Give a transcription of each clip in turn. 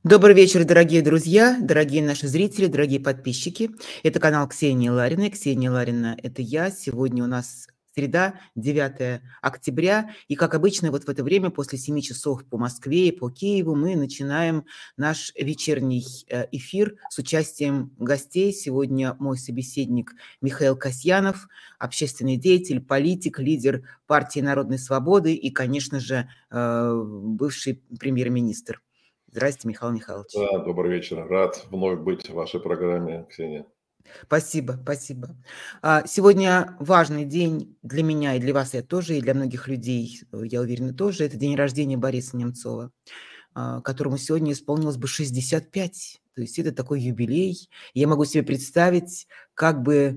Добрый вечер, дорогие друзья, дорогие наши зрители, дорогие подписчики. Это канал Ксении Лариной. Ксения Ларина– это я. Сегодня у нас среда, 9 октября. И, как обычно, вот в это время, после 7 часов по Москве и по Киеву, мы начинаем наш вечерний эфир с участием гостей. Сегодня мой собеседник Михаил Касьянов, общественный деятель, политик, лидер партии Народной свободы и, конечно же, бывший премьер-министр. Здравствуйте, Михаил Михайлович. Да, добрый вечер. Рад вновь быть в вашей программе, Ксения. Спасибо, спасибо. Сегодня важный день для меня и для вас, я тоже, и для многих людей, я уверена, тоже. Это день рождения Бориса Немцова, которому сегодня исполнилось бы 65. То есть это такой юбилей. Я могу себе представить, как бы...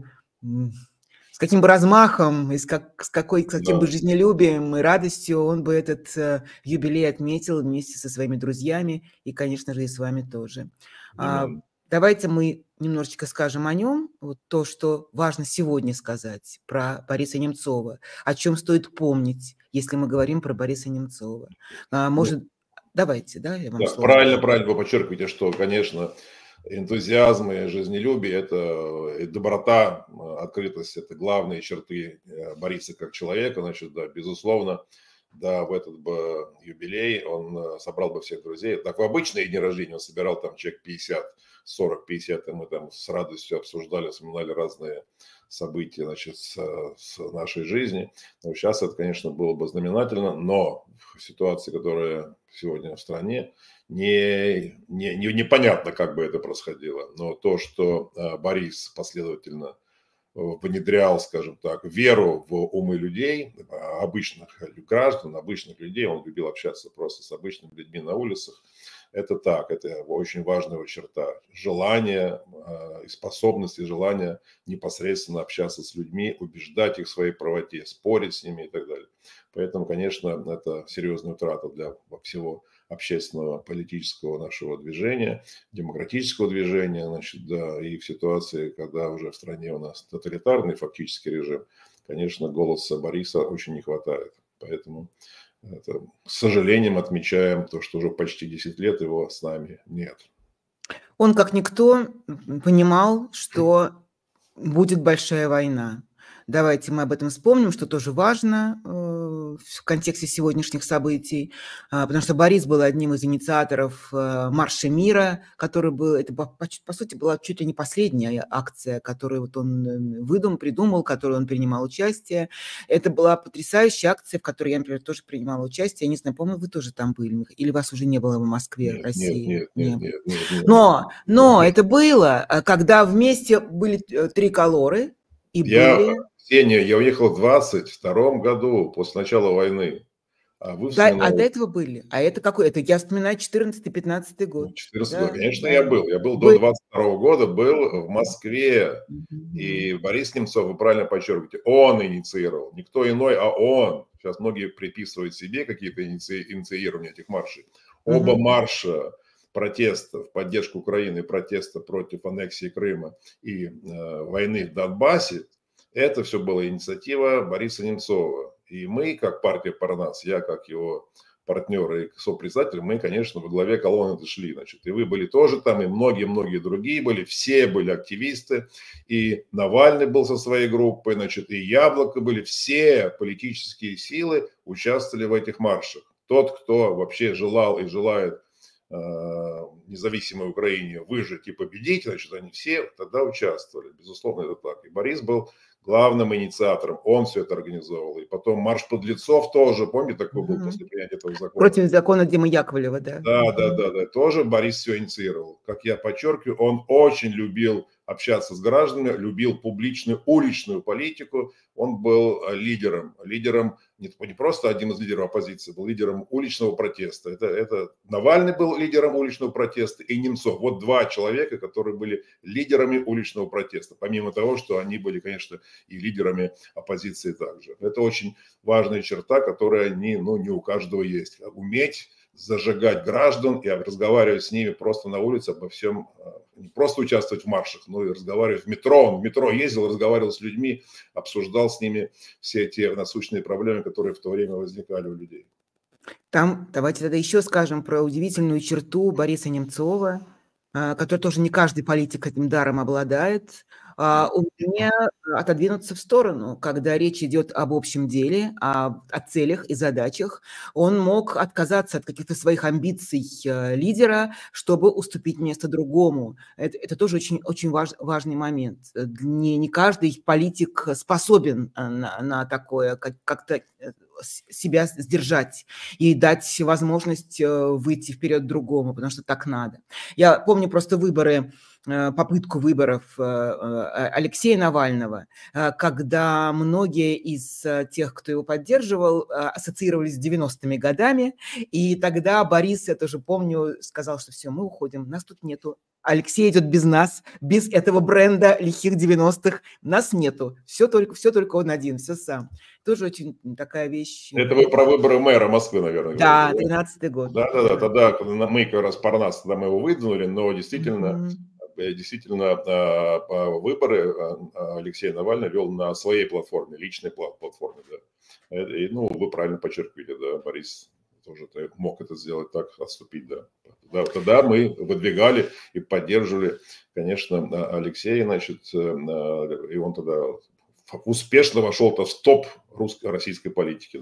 с каким бы размахом, и с каким бы жизнелюбием и радостью он бы этот юбилей отметил вместе со своими друзьями и, конечно же, и с вами тоже. Давайте мы немножечко скажем о нем, вот то, что важно сегодня сказать про Бориса Немцова, о чем стоит помнить, если мы говорим про Бориса Немцова. Давайте, да, я вам слово правильно вы подчеркиваете, что, конечно, энтузиазм и жизнелюбие, это и доброта, открытость, это главные черты Бориса как человека, значит, да, безусловно, да, в этот бы юбилей он собрал бы всех друзей. Так в обычные дни рождения он собирал там человек 50, 40-50, и мы там с радостью обсуждали, вспоминали разные события, значит, с нашей жизни. Но сейчас это, конечно, было бы знаменательно, но в ситуации, которая сегодня в стране, непонятно, как бы это происходило. Но то, что Борис последовательно внедрял, скажем так, веру в умы людей, обычных граждан, обычных людей, он любил общаться просто с обычными людьми на улицах. Это так, это очень важная черта. Желание и способность, и желание непосредственно общаться с людьми, убеждать их в своей правоте, спорить с ними и так далее. Поэтому, конечно, это серьезная утрата для всего общественного, политического нашего движения, демократического движения, значит, да, и в ситуации, когда уже в стране у нас тоталитарный фактически режим, конечно, голоса Бориса очень не хватает. Поэтому это, с сожалением отмечаем то, что уже почти 10 лет его с нами нет. Он, как никто, понимал, что будет большая война. Давайте мы об этом вспомним, что тоже важно в контексте сегодняшних событий, потому что Борис был одним из инициаторов Марша мира, который был, это по сути была чуть ли не последняя акция, которую вот он придумал, в которой он принимал участие. Это была потрясающая акция, в которой я, например, тоже принимала участие. Я не знаю, по-моему, вы тоже там были, или вас уже не было в Москве, в России? Нет. Но это было, когда вместе были триколоры, Ксения, я уехал в 22-м году, после начала войны. А до этого были. А это какой? Это я вспоминаю 14-15 год. 14 год, конечно, я был. Я был до 22-го года, был в Москве. И Борис Немцов, вы правильно подчеркиваете, он инициировал. Никто иной, а он. Сейчас многие приписывают себе какие-то инициирования этих маршей. Оба марша протеста в поддержку Украины, протеста против аннексии Крыма и войны в Донбассе, это все была инициатива Бориса Немцова. И мы, как партия Парнас, я как его партнер и сопредседатель, мы, конечно, во главе колонны шли. Значит, и вы были тоже там, и многие-многие другие были, все были активисты. И Навальный был со своей группой, значит, и Яблоко были, все политические силы участвовали в этих маршах. Тот, кто вообще желал и желает независимой Украине выжить и победить, значит, они все тогда участвовали. Безусловно, это так. И Борис был главным инициатором, он все это организовал. И потом марш подлецов тоже, помните, такой был после принятия этого закона? Против закона Димы Яковлева, да. Да, тоже Борис все инициировал. Как я подчеркиваю, он очень любил общаться с гражданами, любил публичную, уличную политику. Он был лидером, не просто одним из лидеров оппозиции, был лидером уличного протеста. Это Навальный был лидером уличного протеста и Немцов. Вот два человека, которые были лидерами уличного протеста. Помимо того, что они были, конечно, и лидерами оппозиции также. Это очень важная черта, которая не у каждого есть. Уметь зажигать граждан и разговаривать с ними просто на улице обо всем, не просто участвовать в маршах, но и разговаривать в метро. Он в метро ездил, разговаривал с людьми, обсуждал с ними все те насущные проблемы, которые в то время возникали у людей. Там давайте тогда еще скажем про удивительную черту Бориса Немцова, который тоже не каждый политик этим даром обладает. Умение отодвинуться в сторону, когда речь идет об общем деле, о целях и задачах. Он мог отказаться от каких-то своих амбиций лидера, чтобы уступить место другому. Это тоже очень, очень важный момент. Не каждый политик способен на такое, как-то себя сдержать и дать возможность выйти вперед другому, потому что так надо. Я помню просто попытку выборов Алексея Навального, когда многие из тех, кто его поддерживал, ассоциировались с 90-ми годами, и тогда Борис, я тоже помню, сказал, что все, мы уходим, нас тут нету. Алексей идет без нас, без этого бренда лихих 90-х. Нас нету. Все только он один, все сам. Тоже очень такая вещь. Это вы про выборы мэра Москвы, наверное, да, говорите. Да, 13-й год. Да. Тогда, когда мы как раз Парнас, тогда мы его выдвинули, но действительно выборы Алексей Навальный вел на своей платформе, личной платформе. Да. И, вы правильно подчеркнули, да, Борис тоже мог это сделать так, отступить, да. Тогда мы выдвигали и поддерживали, конечно, Алексея, значит, и он тогда успешно вошел-то в топ российской политики,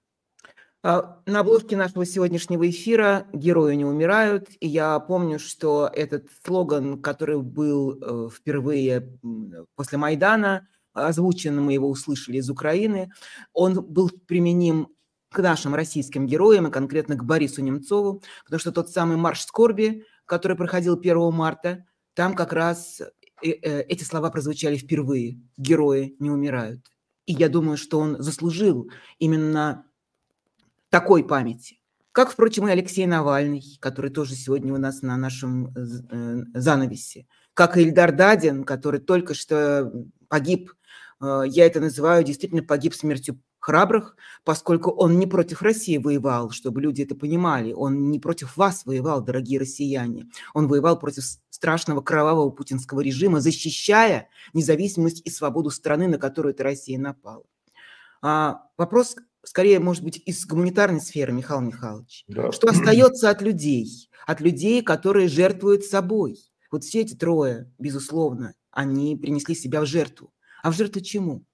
да. На обложке нашего сегодняшнего эфира «Герои не умирают». И я помню, что этот слоган, который был впервые после Майдана, озвучен, мы его услышали из Украины, он был применим к нашим российским героям, и конкретно к Борису Немцову, потому что тот самый марш скорби, который проходил 1 марта, там как раз эти слова прозвучали впервые. «Герои не умирают». И я думаю, что он заслужил именно такой памяти. Как, впрочем, и Алексей Навальный, который тоже сегодня у нас на нашем занавесе. Как и Ильдар Дадин, который только что погиб. Я это называю, действительно погиб смертью храбрых, поскольку он не против России воевал, чтобы люди это понимали. Он не против вас воевал, дорогие россияне. Он воевал против страшного кровавого путинского режима, защищая независимость и свободу страны, на которую эта Россия напала. Вопрос скорее, может быть, из гуманитарной сферы, Михаил Михайлович. Да. Что остается от людей, которые жертвуют собой? Вот все эти трое, безусловно, они принесли себя в жертву. А в жертву чему?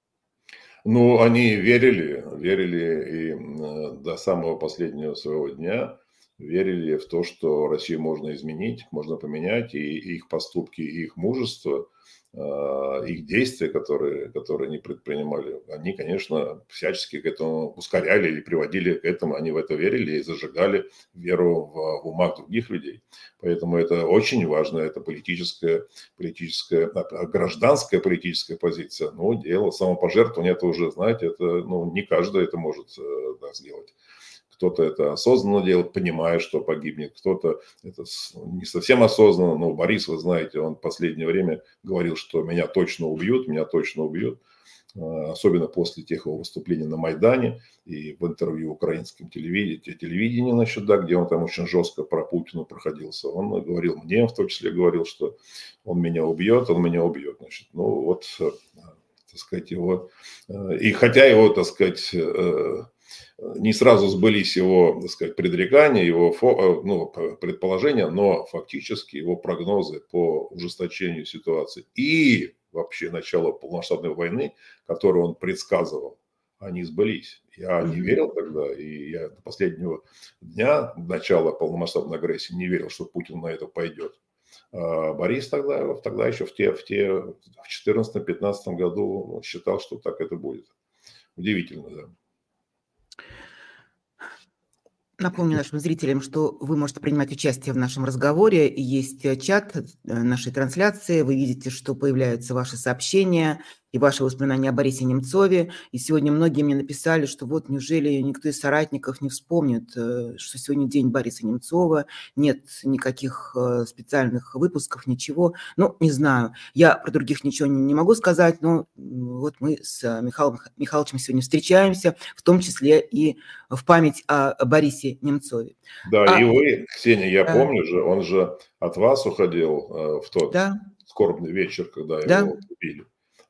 Они верили и до самого последнего своего дня верили в то, что Россию можно изменить, можно поменять, и их поступки, и их мужество, их действия, которые они предпринимали, они, конечно, всячески к этому ускоряли или приводили к этому, они в это верили и зажигали веру в умах других людей. Поэтому это очень важно, это политическая, гражданская политическая позиция. Дело самопожертвования, это уже, знаете, это не каждый это может сделать. Кто-то это осознанно делает, понимая, что погибнет. Кто-то это не совсем осознанно. Но Борис, вы знаете, он в последнее время говорил, что меня точно убьют. Особенно после тех его выступлений на Майдане и в интервью украинским телевидению, где он там очень жестко про Путина проходился. Он говорил мне, в том числе говорил, что он меня убьет. Значит, так сказать, его... И хотя его, так сказать... Не сразу сбылись его, так сказать, предрекания, его предположения, но фактически его прогнозы по ужесточению ситуации и вообще начало полномасштабной войны, которую он предсказывал, они сбылись. Я не верил тогда, и я до последнего дня начала полномасштабной агрессии не верил, что Путин на это пойдет. А Борис тогда еще в 2014-2015 году считал, что так это будет. Удивительно, да. Напомню нашим зрителям, что вы можете принимать участие в нашем разговоре. Есть чат нашей трансляции. Вы видите, что появляются ваши сообщения и ваши воспоминания о Борисе Немцове. И сегодня многие мне написали, что вот неужели никто из соратников не вспомнит, что сегодня день Бориса Немцова, нет никаких специальных выпусков, ничего. Не знаю. Я про других ничего не могу сказать, но вот мы с Михаилом Михайловичем сегодня встречаемся, в том числе и в память о Борисе Немцове. Да, и вы, Ксения, я помню же, он же от вас уходил в тот скорбный вечер, когда его убили.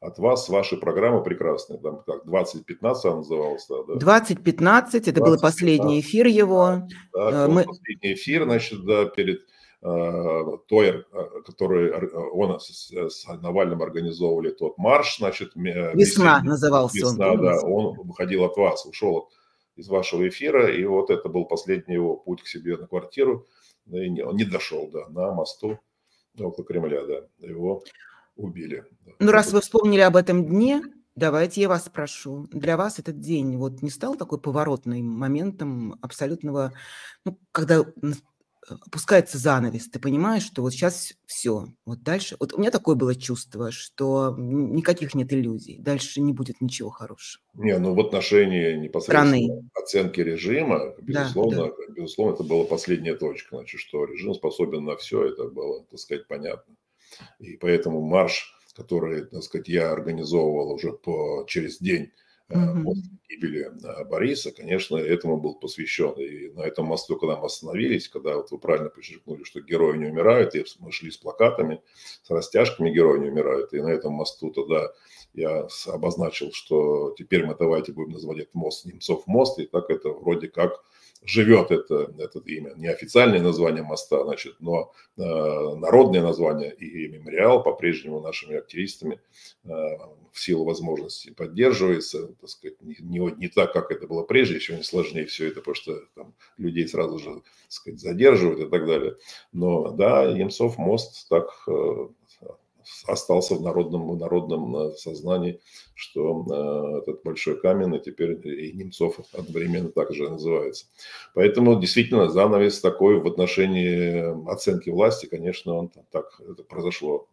от вас, ваши программы прекрасные. Там как 2015 она называлась, да? 2015, это был последний эфир его. Да, последний эфир, значит, да, перед той, который он с Навальным организовывали тот марш, значит, «Весна» назывался он. «Весна», да, он выходил от вас, ушел из вашего эфира, и вот это был последний его путь к себе на квартиру, и он не дошел, да, на мосту около Кремля, да, его убили. Ну, раз вы вспомнили об этом дне, давайте я вас спрошу. Для вас этот день вот не стал такой поворотным моментом абсолютного, ну, когда опускается занавес, ты понимаешь, что вот сейчас все, вот дальше. Вот у меня такое было чувство, что никаких нет иллюзий, дальше не будет ничего хорошего. Не, ну в отношении непосредственно оценки режима, безусловно, безусловно, это была последняя точка, значит, что режим способен на все, это было, так сказать, понятно. И поэтому марш, который, так сказать, я организовывал уже через день после гибели Бориса, конечно, этому был посвящен. И на этом мосту, когда мы остановились, когда вот вы правильно подчеркнули, что герои не умирают, и мы шли с плакатами, с растяжками «Герои не умирают», и на этом мосту тогда я обозначил, что теперь мы давайте будем называть этот мост Немцов мост, и так это вроде как живет это имя. Не официальное название моста, значит, но народное название и мемориал по-прежнему нашими активистами в силу возможностей поддерживается, так сказать, не так, как это было прежде, еще не сложнее все это, потому что там людей сразу же, так сказать, задерживают и так далее. Но да, Немцов мост так остался в народном сознании, что этот большой камень, и теперь и Немцов одновременно так же называется. Поэтому действительно занавес такой в отношении оценки власти, конечно, он так это произошло.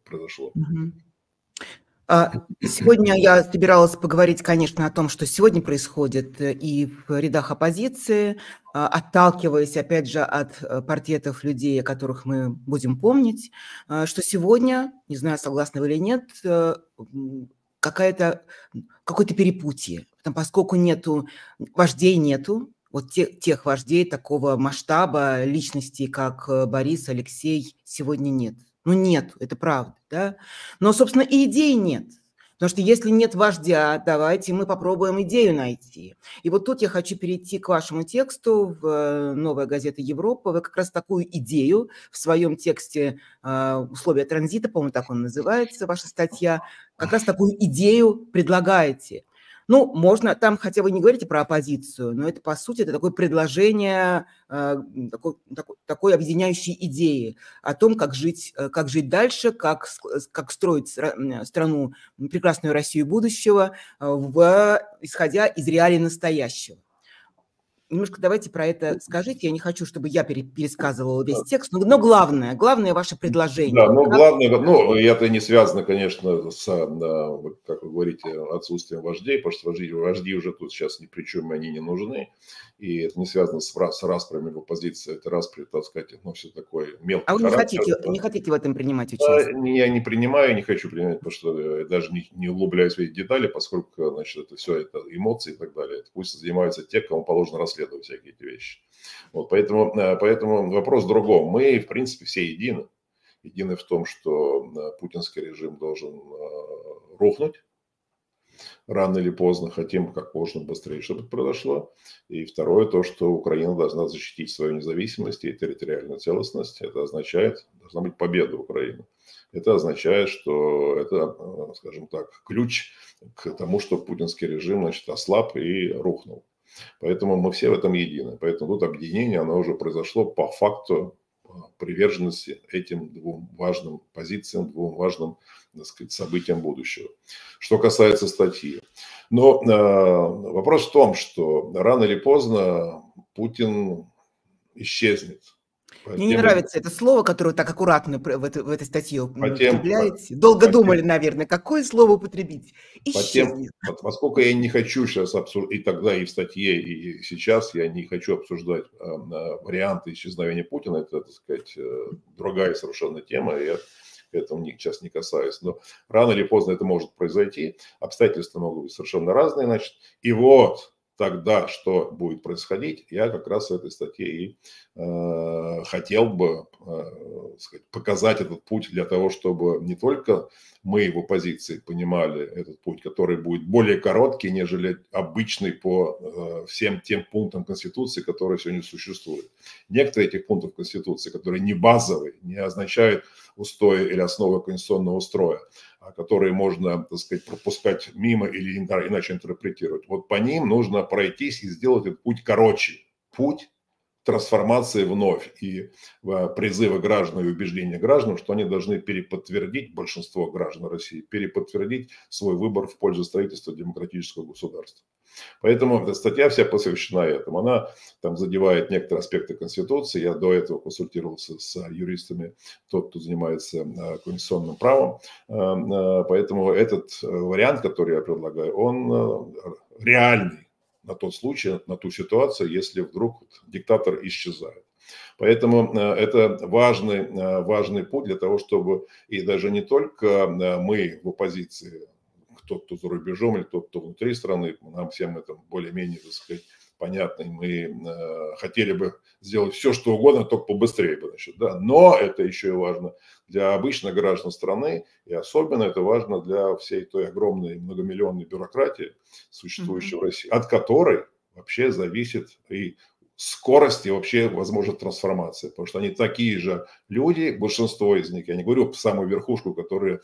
Сегодня я собиралась поговорить, конечно, о том, что сегодня происходит и в рядах оппозиции, отталкиваясь, опять же, от портретов людей, о которых мы будем помнить, что сегодня, не знаю, согласны вы или нет, какое-то перепутье, поскольку вождей нету, вот тех вождей такого масштаба личностей, как Борис, Алексей, сегодня нет. Ну, нет, это правда, да? Но, собственно, и идей нет. Потому что если нет вождя, давайте мы попробуем идею найти. И вот тут я хочу перейти к вашему тексту в «Новая газета Европа». Вы как раз такую идею в своем тексте «Условия транзита», по-моему, так он называется, ваша статья, как раз такую идею предлагаете. Ну, можно, там хотя вы не говорите про оппозицию, но это, по сути, это такое предложение, такой объединяющей идеи о том, как жить дальше, как строить страну, прекрасную Россию будущего, исходя из реалий настоящего. Немножко давайте про это скажите. Я не хочу, чтобы я пересказывала весь текст, но главное ваше предложение. Да, но главное, это не связано, конечно, с, как вы говорите, отсутствием вождей, потому что вожди уже тут сейчас ни при чем, они не нужны. И это не связано с распрями в оппозиции, это распри, так сказать, все такое мелкое. А вы не хотите в этом принимать участие? Я не принимаю, не хочу принимать, потому что я даже не углубляюсь в эти детали, поскольку, значит, это все это эмоции и так далее. Пусть занимаются те, кому положено расследовать всякие эти вещи. Вот, поэтому вопрос в другом. Мы, в принципе, все едины. Едины в том, что путинский режим должен рухнуть рано или поздно, хотим как можно быстрее, чтобы это произошло. И второе, то, что Украина должна защитить свою независимость и территориальную целостность. Это означает, должна быть победа Украины. Это означает, что это, скажем так, ключ к тому, что путинский режим, значит, ослаб и рухнул. Поэтому мы все в этом едины. Поэтому тут объединение, оно уже произошло по факту приверженности этим двум важным позициям, двум важным, так сказать, событиям будущего. Что касается статьи. Но вопрос в том, что рано или поздно Путин исчезнет. Мне не нравится это слово, которое так аккуратно в этой статье употребляете. Долго думали, наверное, какое слово употребить. Исчезнет. Поскольку я не хочу сейчас обсуждать, и тогда, и в статье, и сейчас я не хочу обсуждать варианты исчезновения Путина, это, так сказать, другая совершенно тема, я к этому сейчас не касаюсь. Но рано или поздно это может произойти, обстоятельства могут быть совершенно разные, значит. И вот тогда что будет происходить, я как раз в этой статье и хотел бы сказать, показать этот путь для того, чтобы не только мы в оппозиции понимали этот путь, который будет более короткий, нежели обычный по всем тем пунктам Конституции, которые сегодня существуют. Некоторые этих пунктов Конституции, которые не базовые, не означают устои или основы конституционного строя, которые можно, так сказать, пропускать мимо или иначе интерпретировать. Вот по ним нужно пройтись и сделать этот путь короче. Путь трансформации вновь и призыва граждан и убеждения граждан, что они должны переподтвердить, большинство граждан России, переподтвердить свой выбор в пользу строительства демократического государства. Поэтому эта статья вся посвящена этому. Она там задевает некоторые аспекты Конституции. Я до этого консультировался с юристами, тот, кто занимается конституционным правом. Поэтому этот вариант, который я предлагаю, он реальный на тот случай, на ту ситуацию, если вдруг диктатор исчезает. Поэтому это важный путь для того, чтобы и даже не только мы в оппозиции, тот, кто за рубежом, или тот, кто внутри страны, нам всем это более-менее, так сказать, понятно, и мы хотели бы сделать все, что угодно, только побыстрее бы, значит, да. Но это еще и важно для обычных граждан страны, и особенно это важно для всей той огромной многомиллионной бюрократии, существующей в России, от которой вообще зависит и скорость и вообще возможна трансформация, потому что они такие же люди, большинство из них, я не говорю самую верхушку, которые,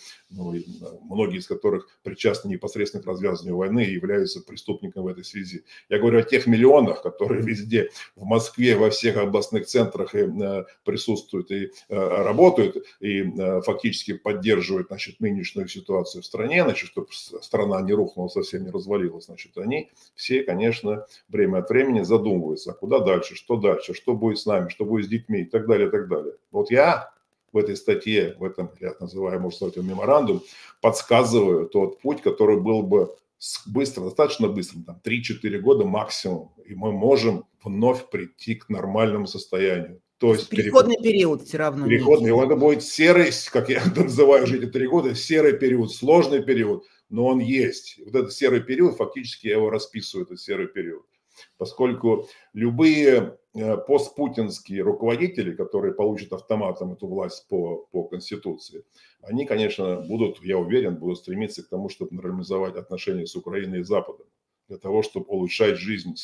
многие из которых причастны непосредственно к развязыванию войны и являются преступниками в этой связи. Я говорю о тех миллионах, которые везде, в Москве, во всех областных центрах присутствуют и работают, и фактически поддерживают, значит, нынешнюю ситуацию в стране, значит, чтобы страна не рухнула, совсем не развалилась, значит, они все, конечно, время от времени задумываются, а куда дальше, что будет с нами, что будет с детьми и так далее, и так далее. Вот я в этой статье, в этом, я называю, может быть, меморандум, подсказываю тот путь, который был бы быстро, достаточно быстро, там 3-4 года максимум, и мы можем вновь прийти к нормальному состоянию. То есть переходный период все равно. Переходный, это будет серый, как я называю уже эти 3 года, серый период, сложный период, но он есть. Вот этот серый период, фактически я его расписываю, этот серый период. Поскольку любые постпутинские руководители, которые получат автоматом эту власть по Конституции, они, конечно, будут, я уверен, будут стремиться к тому, чтобы нормализовать отношения с Украиной и Западом, для того, чтобы улучшать жизнь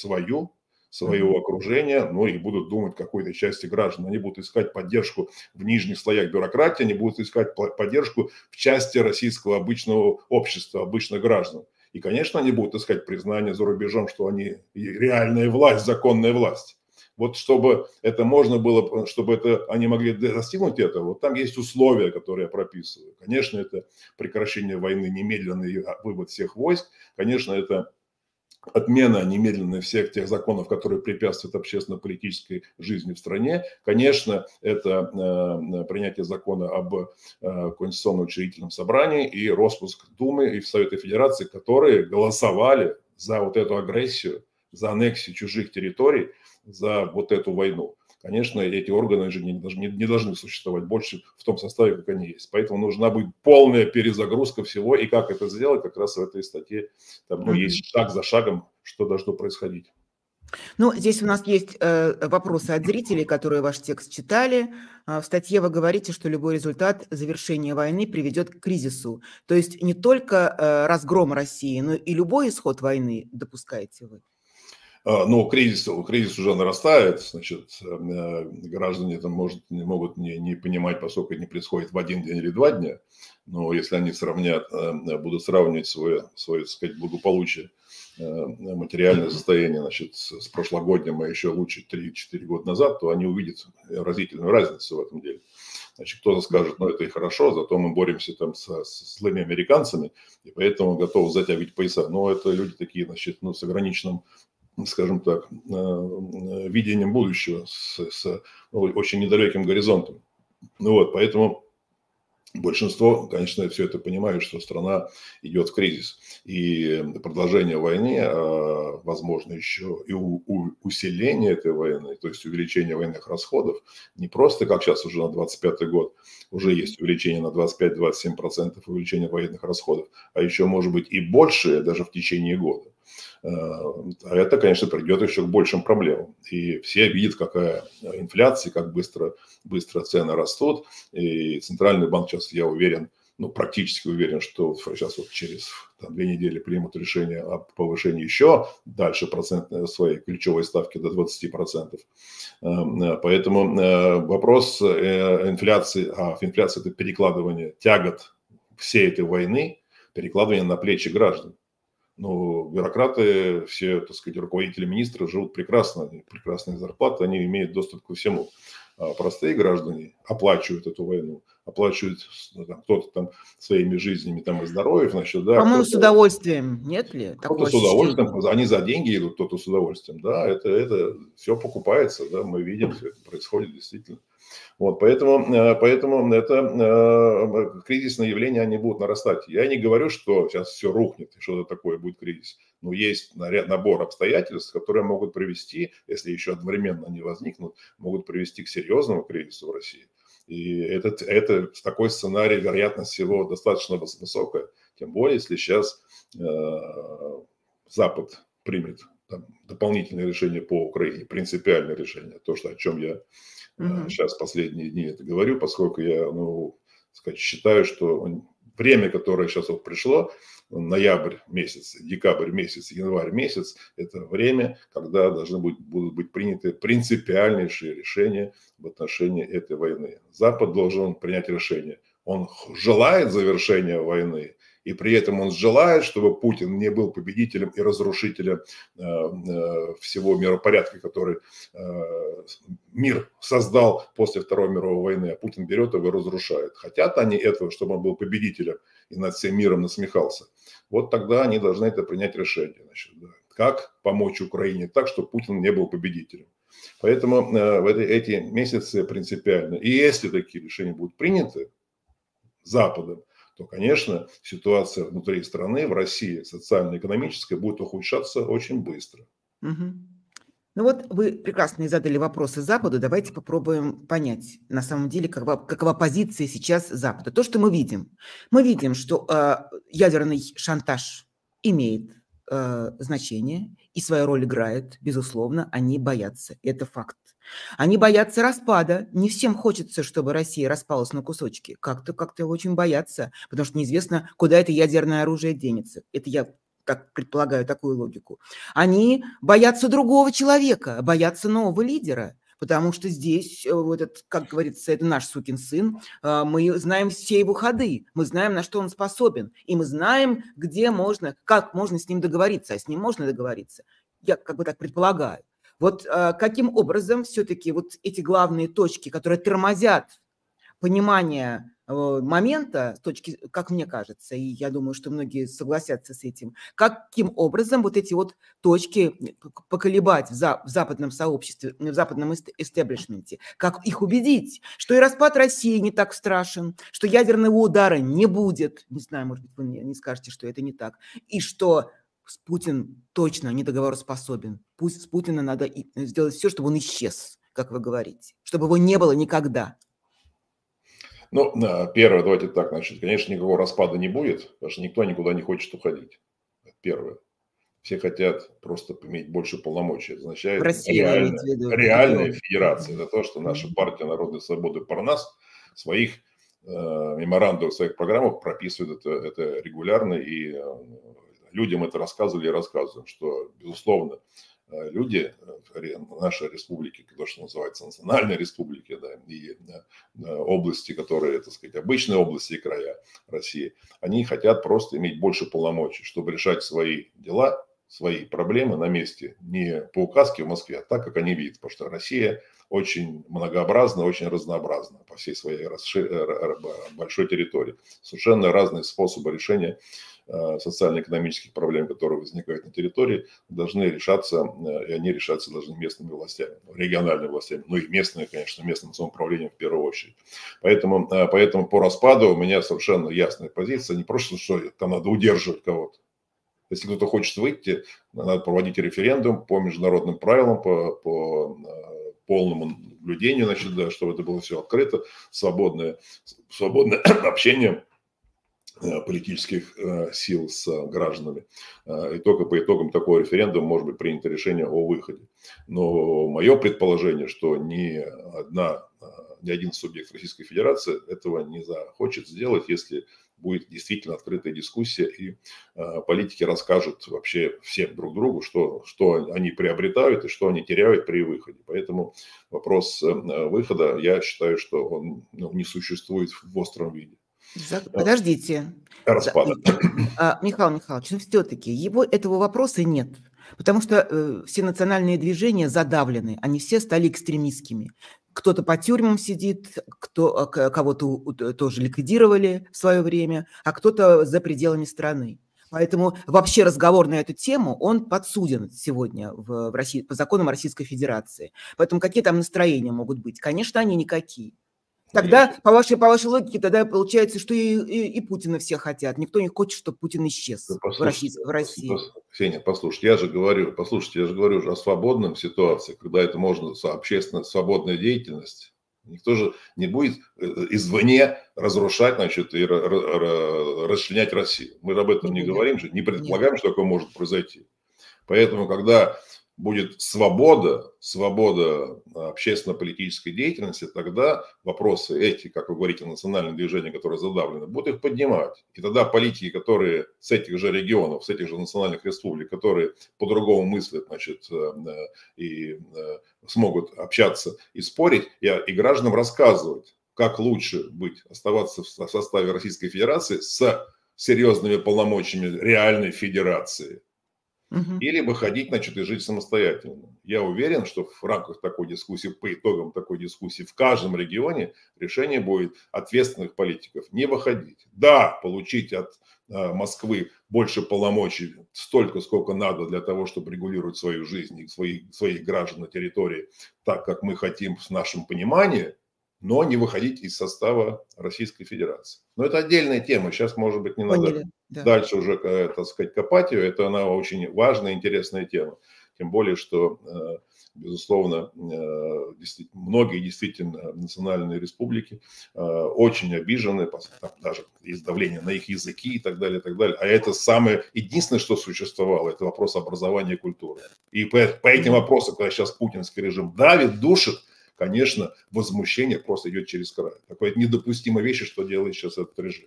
своего окружения, ну и будут думать какой-то части граждан. Они будут искать поддержку в нижних слоях бюрократии, они будут искать поддержку в части российского обычного общества, обычных граждан. И, конечно, они будут искать признание за рубежом, что они реальная власть, законная власть. Вот чтобы это можно было, чтобы это, они могли достигнуть этого, вот там есть условия, которые я прописываю. Конечно, это прекращение войны, немедленный вывод всех войск. Конечно, это отмена немедленная всех тех законов, которые препятствуют общественно-политической жизни в стране. Конечно, это принятие закона об Конституционном учредительном собрании и распуск Думы и Совета Федерации, которые голосовали за вот эту агрессию, за аннексию чужих территорий, за вот эту войну. Конечно, эти органы же не должны существовать больше в том составе, как они есть. Поэтому нужна будет полная перезагрузка всего. И как это сделать, как раз в этой статье там, есть шаг за шагом, что должно происходить. Ну, здесь у нас есть вопросы от зрителей, которые ваш текст читали. В статье вы говорите, что любой результат завершения войны приведет к кризису. То есть не только разгром России, но и любой исход войны допускаете вы? Но кризис уже нарастает, значит, граждане там могут не понимать, поскольку это не происходит в один день или 2 дня, но если они будут сравнивать свое, так сказать, благополучие, материальное состояние, значит, с прошлогодним, а еще лучше 3-4 года назад, то они увидят разительную разницу в этом деле. Значит, кто-то скажет, ну это и хорошо, зато мы боремся там с злыми американцами, и поэтому готовы затягивать пояса. Но это люди такие, значит, с ограниченным, скажем так, видением будущего, с очень недалеким горизонтом. Ну вот, поэтому большинство, конечно, все это понимают, что страна идет в кризис. И продолжение войны, возможно, еще и усиление этой войны, то есть увеличение военных расходов, не просто, как сейчас уже на 2025 год, уже есть увеличение на 25-27% увеличения военных расходов, а еще, может быть, и больше даже в течение года. А это, конечно, приведет еще к большим проблемам. И все видят, какая инфляция, как быстро цены растут. И Центральный банк сейчас, я уверен, практически уверен, что сейчас вот через 2 недели примут решение о повышении еще дальше процентной своей ключевой ставки до 20%. Поэтому вопрос инфляции, инфляция – это перекладывание тягот всей этой войны, перекладывание на плечи граждан. Бюрократы, все, так сказать, руководители, министры живут прекрасно, прекрасные зарплаты, они имеют доступ ко всему. А простые граждане оплачивают эту войну, оплачивают кто-то там своими жизнями и здоровьем, значит, да. По-моему, с удовольствием, нет ли? Кто-то с удовольствием, они за деньги идут, кто-то с удовольствием, да, это все покупается, да, мы видим, все это происходит действительно. Поэтому это кризисные явления, они будут нарастать. Я не говорю, что сейчас все рухнет, и что-то такое будет кризис. Но есть набор обстоятельств, которые могут привести, если еще одновременно они возникнут, могут привести к серьезному кризису в России. И такой сценарий, вероятность всего достаточно высокая. Тем более, если сейчас Запад примет дополнительное решение по Украине, принципиальное решение, то, о чем я сейчас последние дни это говорю, поскольку я считаю, что время, которое сейчас пришло, ноябрь месяц, декабрь месяц, январь месяц, это время, когда будут быть приняты принципиальнейшие решения в отношении этой войны. Запад должен принять решение. Он желает завершения войны, и при этом он желает, чтобы Путин не был победителем и разрушителем всего миропорядка, который мир создал после Второй мировой войны, а Путин берет его и разрушает. Хотят они этого, чтобы он был победителем и над всем миром насмехался. Тогда они должны это принять решение. Значит, да. Как помочь Украине так, чтобы Путин не был победителем. Поэтому в эти месяцы принципиально. И если такие решения будут приняты Западом, то, конечно, ситуация внутри страны, в России, социально-экономическая, будет ухудшаться очень быстро. Вы прекрасно задали вопросы Западу. Давайте попробуем понять, на самом деле, какова позиция сейчас Запада. То, что мы видим, что ядерный шантаж имеет значение и свою роль играет, безусловно, они боятся. Это факт. Они боятся распада. Не всем хочется, чтобы Россия распалась на кусочки. Как-то очень боятся, потому что неизвестно, куда это ядерное оружие денется. Это я так предполагаю такую логику. Они боятся другого человека, боятся нового лидера, потому что здесь, как говорится, это наш сукин сын, мы знаем все его ходы, мы знаем, на что он способен, и мы знаем, как можно с ним договориться, а с ним можно договориться. Я так предполагаю. Каким образом все-таки эти главные точки, которые тормозят понимание момента, с точки, как мне кажется, и я думаю, что многие согласятся с этим, каким образом эти точки поколебать в западном сообществе, в западном истеблишменте, как их убедить, что и распад России не так страшен, что ядерного удара не будет, не знаю, может быть, вы мне не скажете, что это не так, и что Путин точно недоговороспособен. С Путина надо сделать все, чтобы он исчез, как вы говорите, чтобы его не было никогда. Первое, давайте так, конечно, никакого распада не будет, потому что никто никуда не хочет уходить. Первое. Все хотят просто иметь больше полномочий. Это означает реальная федерация. Это то, что наша партия Народной свободы Парнас в своих меморандумах, в своих программах прописывает это регулярно, и людям это рассказывали и рассказываем, что, безусловно, люди нашей республики, то, что называется национальной республики, да, и области, которые, так сказать, обычные области и края России, они хотят просто иметь больше полномочий, чтобы решать свои дела, свои проблемы на месте, не по указке в Москве, а так, как они видят, потому что Россия очень многообразна, очень разнообразна по всей своей большой территории. Совершенно разные способы решения социально-экономических проблем, которые возникают на территории, должны решаться, и они решаться должны местными властями, региональными властями, и местные, конечно, местным самоуправлением в первую очередь. Поэтому по распаду у меня совершенно ясная позиция, не просто, что там надо удерживать кого-то. Если кто-то хочет выйти, надо проводить референдум по международным правилам, по полному наблюдению, чтобы это было все открыто, свободное общение политических сил с гражданами. И только по итогам такого референдума может быть принято решение о выходе. Но мое предположение, что ни один субъект Российской Федерации этого не захочет сделать, если будет действительно открытая дискуссия, и политики расскажут вообще всем друг другу, что они приобретают и что они теряют при выходе. Поэтому вопрос выхода, я считаю, что он не существует в остром виде. Подождите. Распада. Михаил Михайлович, все-таки этого вопроса нет. Потому что все национальные движения задавлены, они все стали экстремистскими. Кто-то по тюрьмам сидит, кого-то тоже ликвидировали в свое время, а кто-то за пределами страны. Поэтому вообще разговор на эту тему, он подсуден сегодня в России, по законам Российской Федерации. Поэтому какие там настроения могут быть? Конечно, они никакие. Тогда, по вашей логике, тогда получается, что и Путина все хотят. Никто не хочет, чтобы Путин исчез в России. Ксения, послушайте, я же говорю уже о свободном ситуации, когда это можно общественно свободная деятельность. Никто же не будет извне разрушать, значит, и расчленять Россию. Мы же об этом не говорим, не предполагаем, что такое может произойти. Поэтому, когда будет свобода общественно-политической деятельности, тогда вопросы эти, как вы говорите, национальные движения, которые задавлены, будут их поднимать. И тогда политики, которые с этих же регионов, с этих же национальных республик, которые по-другому мыслят, значит, и смогут общаться и спорить, и гражданам рассказывать, как лучше оставаться в составе Российской Федерации с серьезными полномочиями реальной федерации. Или выходить, значит, и жить самостоятельно. Я уверен, что в рамках такой дискуссии, по итогам такой дискуссии в каждом регионе решение будет ответственных политиков не выходить. Да, получить от Москвы больше полномочий, столько, сколько надо для того, чтобы регулировать свою жизнь и своих граждан на территории так, как мы хотим в нашем понимании, но не выходить из состава Российской Федерации. Но это отдельная тема. Сейчас, может быть, не надо дальше уже, так сказать, копать ее. Это она очень важная, интересная тема. Тем более, что, безусловно, многие действительно национальные республики очень обижены, даже есть давление на их языки и так далее, и так далее. А это единственное, что существовало, это вопрос образования и культуры. И по этим вопросам, когда сейчас путинский режим давит, душит, конечно, возмущение просто идет через край. Такое недопустимая вещь, что делает сейчас этот режим.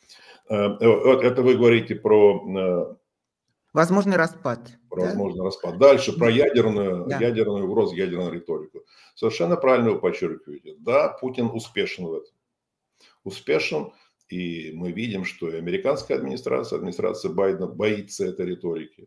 Это вы говорите про... Возможный распад. Возможный распад. Дальше про ядерную угрозу, ядерную риторику. Совершенно правильно вы подчеркиваете. Да, Путин успешен в этом. Успешен. И мы видим, что и американская администрация Байдена боится этой риторики.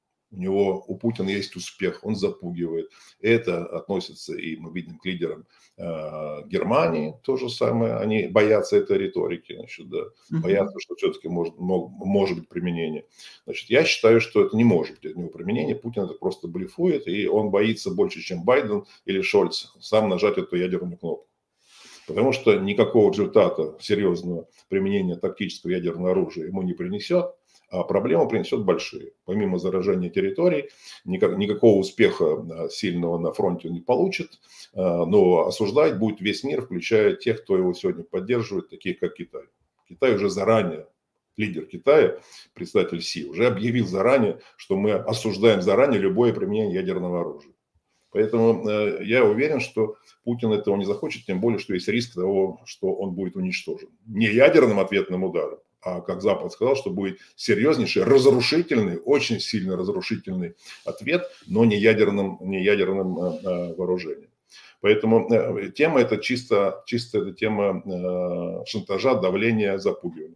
У Путина есть успех, он запугивает. Это относится, и мы видим, к лидерам Германии то же самое. Они боятся этой риторики, значит, да, боятся, что все-таки может быть применение. Значит, я считаю, что это не может быть от него применение. Путин это просто блефует, и он боится больше, чем Байден или Шольц, сам нажать эту ядерную кнопку. Потому что никакого результата серьезного применения тактического ядерного оружия ему не принесет. А проблему принесет большие. Помимо заражения территорий, никакого успеха сильного на фронте он не получит, но осуждать будет весь мир, включая тех, кто его сегодня поддерживает, таких как Китай. Китай уже заранее, лидер Китая, председатель Си, уже объявил заранее, что мы осуждаем заранее любое применение ядерного оружия. Поэтому я уверен, что Путин этого не захочет, тем более, что есть риск того, что он будет уничтожен. Не ядерным ответным ударом, а, как Запад сказал, что будет серьезнейший, разрушительный, очень сильно разрушительный ответ, но не ядерным вооружением. Поэтому тема это чисто эта тема шантажа, давления, запугивания.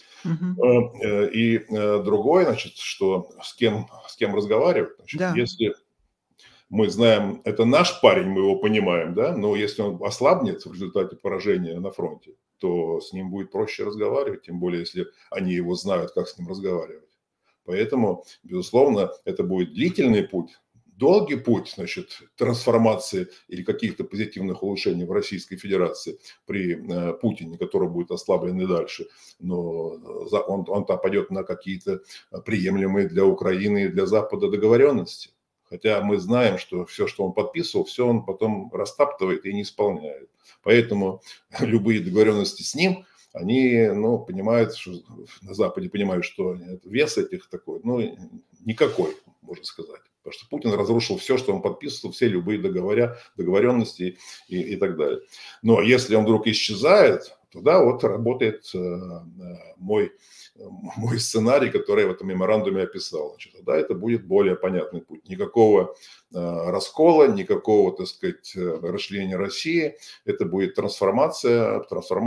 И другое, значит, что с кем разговаривать, значит, если мы знаем, это наш парень, мы его понимаем, да, но если он ослабнет в результате поражения на фронте, то с ним будет проще разговаривать, тем более, если они его знают, как с ним разговаривать. Поэтому, безусловно, это будет длительный путь, долгий путь, значит, трансформации или каких-то позитивных улучшений в Российской Федерации при Путине, который будет ослаблен и дальше. Но он-то пойдет на какие-то приемлемые для Украины и для Запада договоренности. Хотя мы знаем, что все, что он подписывал, все он потом растаптывает и не исполняет. Поэтому любые договоренности с ним, они, ну, понимают, что на Западе понимают, что вес этих такой, ну, никакой, можно сказать. Потому что Путин разрушил все, что он подписывал, все любые договоренности и так далее. Но если он вдруг исчезает, тогда вот работает мой сценарий, который я в этом меморандуме описал. Значит, тогда это будет более понятный путь. Никакого раскола, никакого, так сказать, расчленения России. Это будет трансформация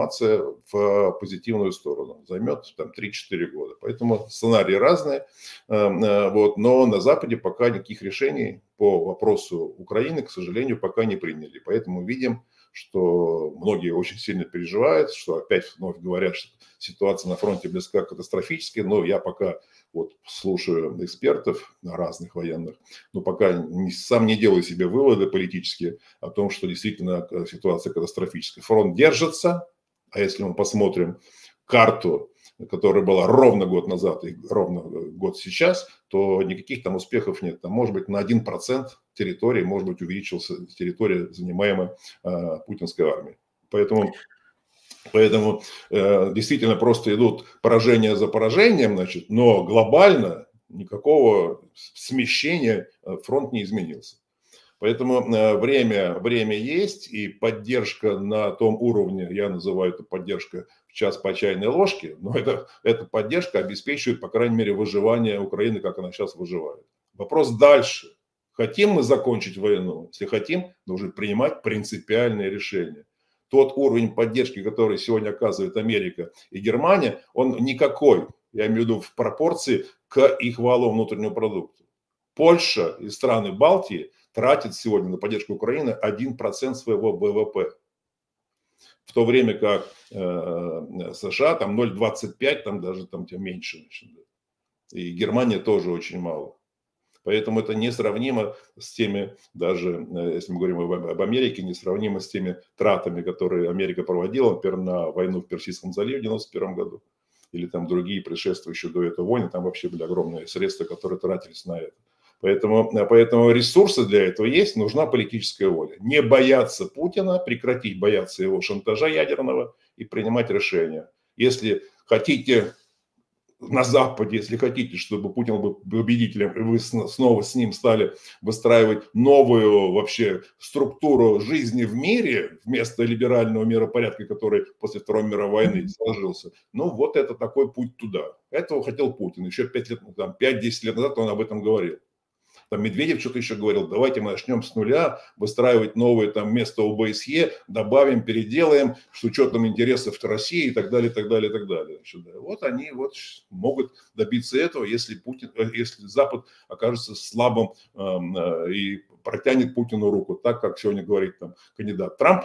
в позитивную сторону. Займет там 3-4 года. Поэтому сценарии разные. Вот, но на Западе пока никаких решений по вопросу Украины, к сожалению, пока не приняли. Поэтому видим, что многие очень сильно переживают, что опять вновь говорят, что ситуация на фронте близка к катастрофической, но я пока вот слушаю экспертов разных военных, но пока сам не делаю себе выводы политические о том, что действительно ситуация катастрофическая. Фронт держится, а если мы посмотрим карту, которая была ровно год назад и ровно год сейчас, то никаких там успехов нет. Там, может быть, на 1% территории, может быть, увеличилась территория, занимаемая путинской армией. Поэтому действительно просто идут поражения за поражением, значит, но глобально никакого смещения фронт не изменился. Поэтому время есть, и поддержка на том уровне, я называю это поддержка в час по чайной ложке, но эта поддержка обеспечивает, по крайней мере, выживание Украины, как она сейчас выживает. Вопрос дальше. Хотим мы закончить войну? Если хотим, нужно принимать принципиальные решения. Тот уровень поддержки, который сегодня оказывает Америка и Германия, он никакой, я имею в виду в пропорции к их валовому внутреннему продукту. Польша и страны Балтии тратит сегодня на поддержку Украины 1% своего ВВП. В то время как США там 0,25, там даже там меньше. И Германия тоже очень мало. Поэтому это несравнимо с теми, даже если мы говорим об Америке, несравнимо с теми тратами, которые Америка проводила, например, на войну в Персидском заливе в 1991 году. Или там другие предшествующие до этого войны, там вообще были огромные средства, которые тратились на это. Поэтому ресурсы для этого есть, нужна политическая воля. Не бояться Путина, прекратить бояться его шантажа ядерного и принимать решения. Если хотите на Западе, если хотите, чтобы Путин был победителем, и вы снова с ним стали выстраивать новую вообще структуру жизни в мире вместо либерального миропорядка, который после Второй мировой войны сложился, ну вот это такой путь туда. Этого хотел Путин. Еще 5-10 лет назад он об этом говорил. Там Медведев что-то еще говорил, давайте мы начнем с нуля, выстраивать новое там место ОБСЕ, добавим, переделаем, с учетом интересов России и так далее, и так далее, и так далее. Значит, да. Вот они вот могут добиться этого, если Запад окажется слабым и протянет Путину руку, так как сегодня говорит там кандидат Трамп.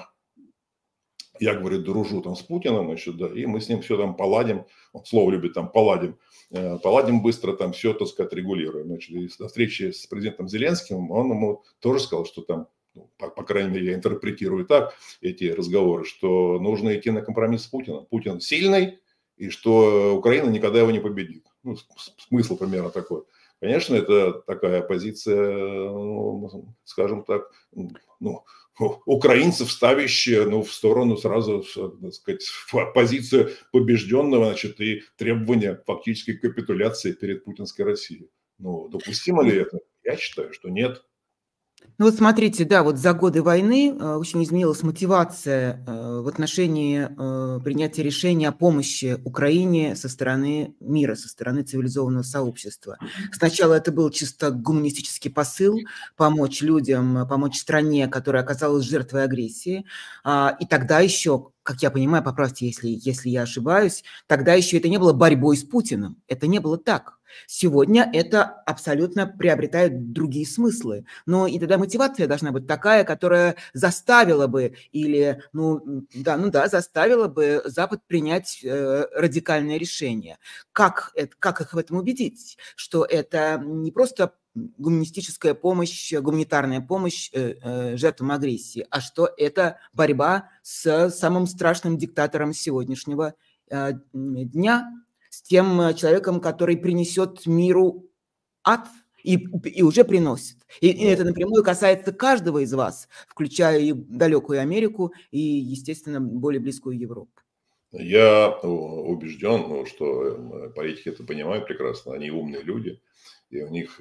Я, говорю, дружу там с Путиным, значит, да, и мы с ним все там поладим, он слово любит там поладим быстро там все, так сказать, регулируем. Значит, и на встрече с президентом Зеленским он ему тоже сказал, что там, ну, по крайней мере, я интерпретирую так эти разговоры, что нужно идти на компромисс с Путиным. Путин сильный, и что Украина никогда его не победит. Ну, смысл примерно такой. Конечно, это такая позиция, ну, скажем так, ну, украинцев, ставящие в сторону сразу, так сказать, в позицию побежденного, значит, и требования фактической капитуляции перед путинской Россией. Ну, допустимо ли это? Я считаю, что нет. Ну вот смотрите, да, вот за годы войны очень изменилась мотивация в отношении принятия решения о помощи Украине со стороны мира, со стороны цивилизованного сообщества. Сначала это был чисто гуманистический посыл помочь людям, помочь стране, которая оказалась жертвой агрессии. И тогда еще, как я понимаю, поправьте, если я ошибаюсь, тогда еще это не было борьбой с Путиным. Это не было так. Сегодня это абсолютно приобретает другие смыслы. Но и тогда мотивация должна быть такая, которая заставила бы заставила бы Запад принять радикальное решение. Как их в этом убедить? Что это не просто гуманистическая помощь, гуманитарная помощь жертвам агрессии, а что это борьба с самым страшным диктатором сегодняшнего дня, с тем человеком, который принесет миру ад и уже приносит. И это напрямую касается каждого из вас, включая и далекую Америку, и, естественно, более близкую Европу. Я убежден, ну, что политики это понимают прекрасно, они умные люди, и у них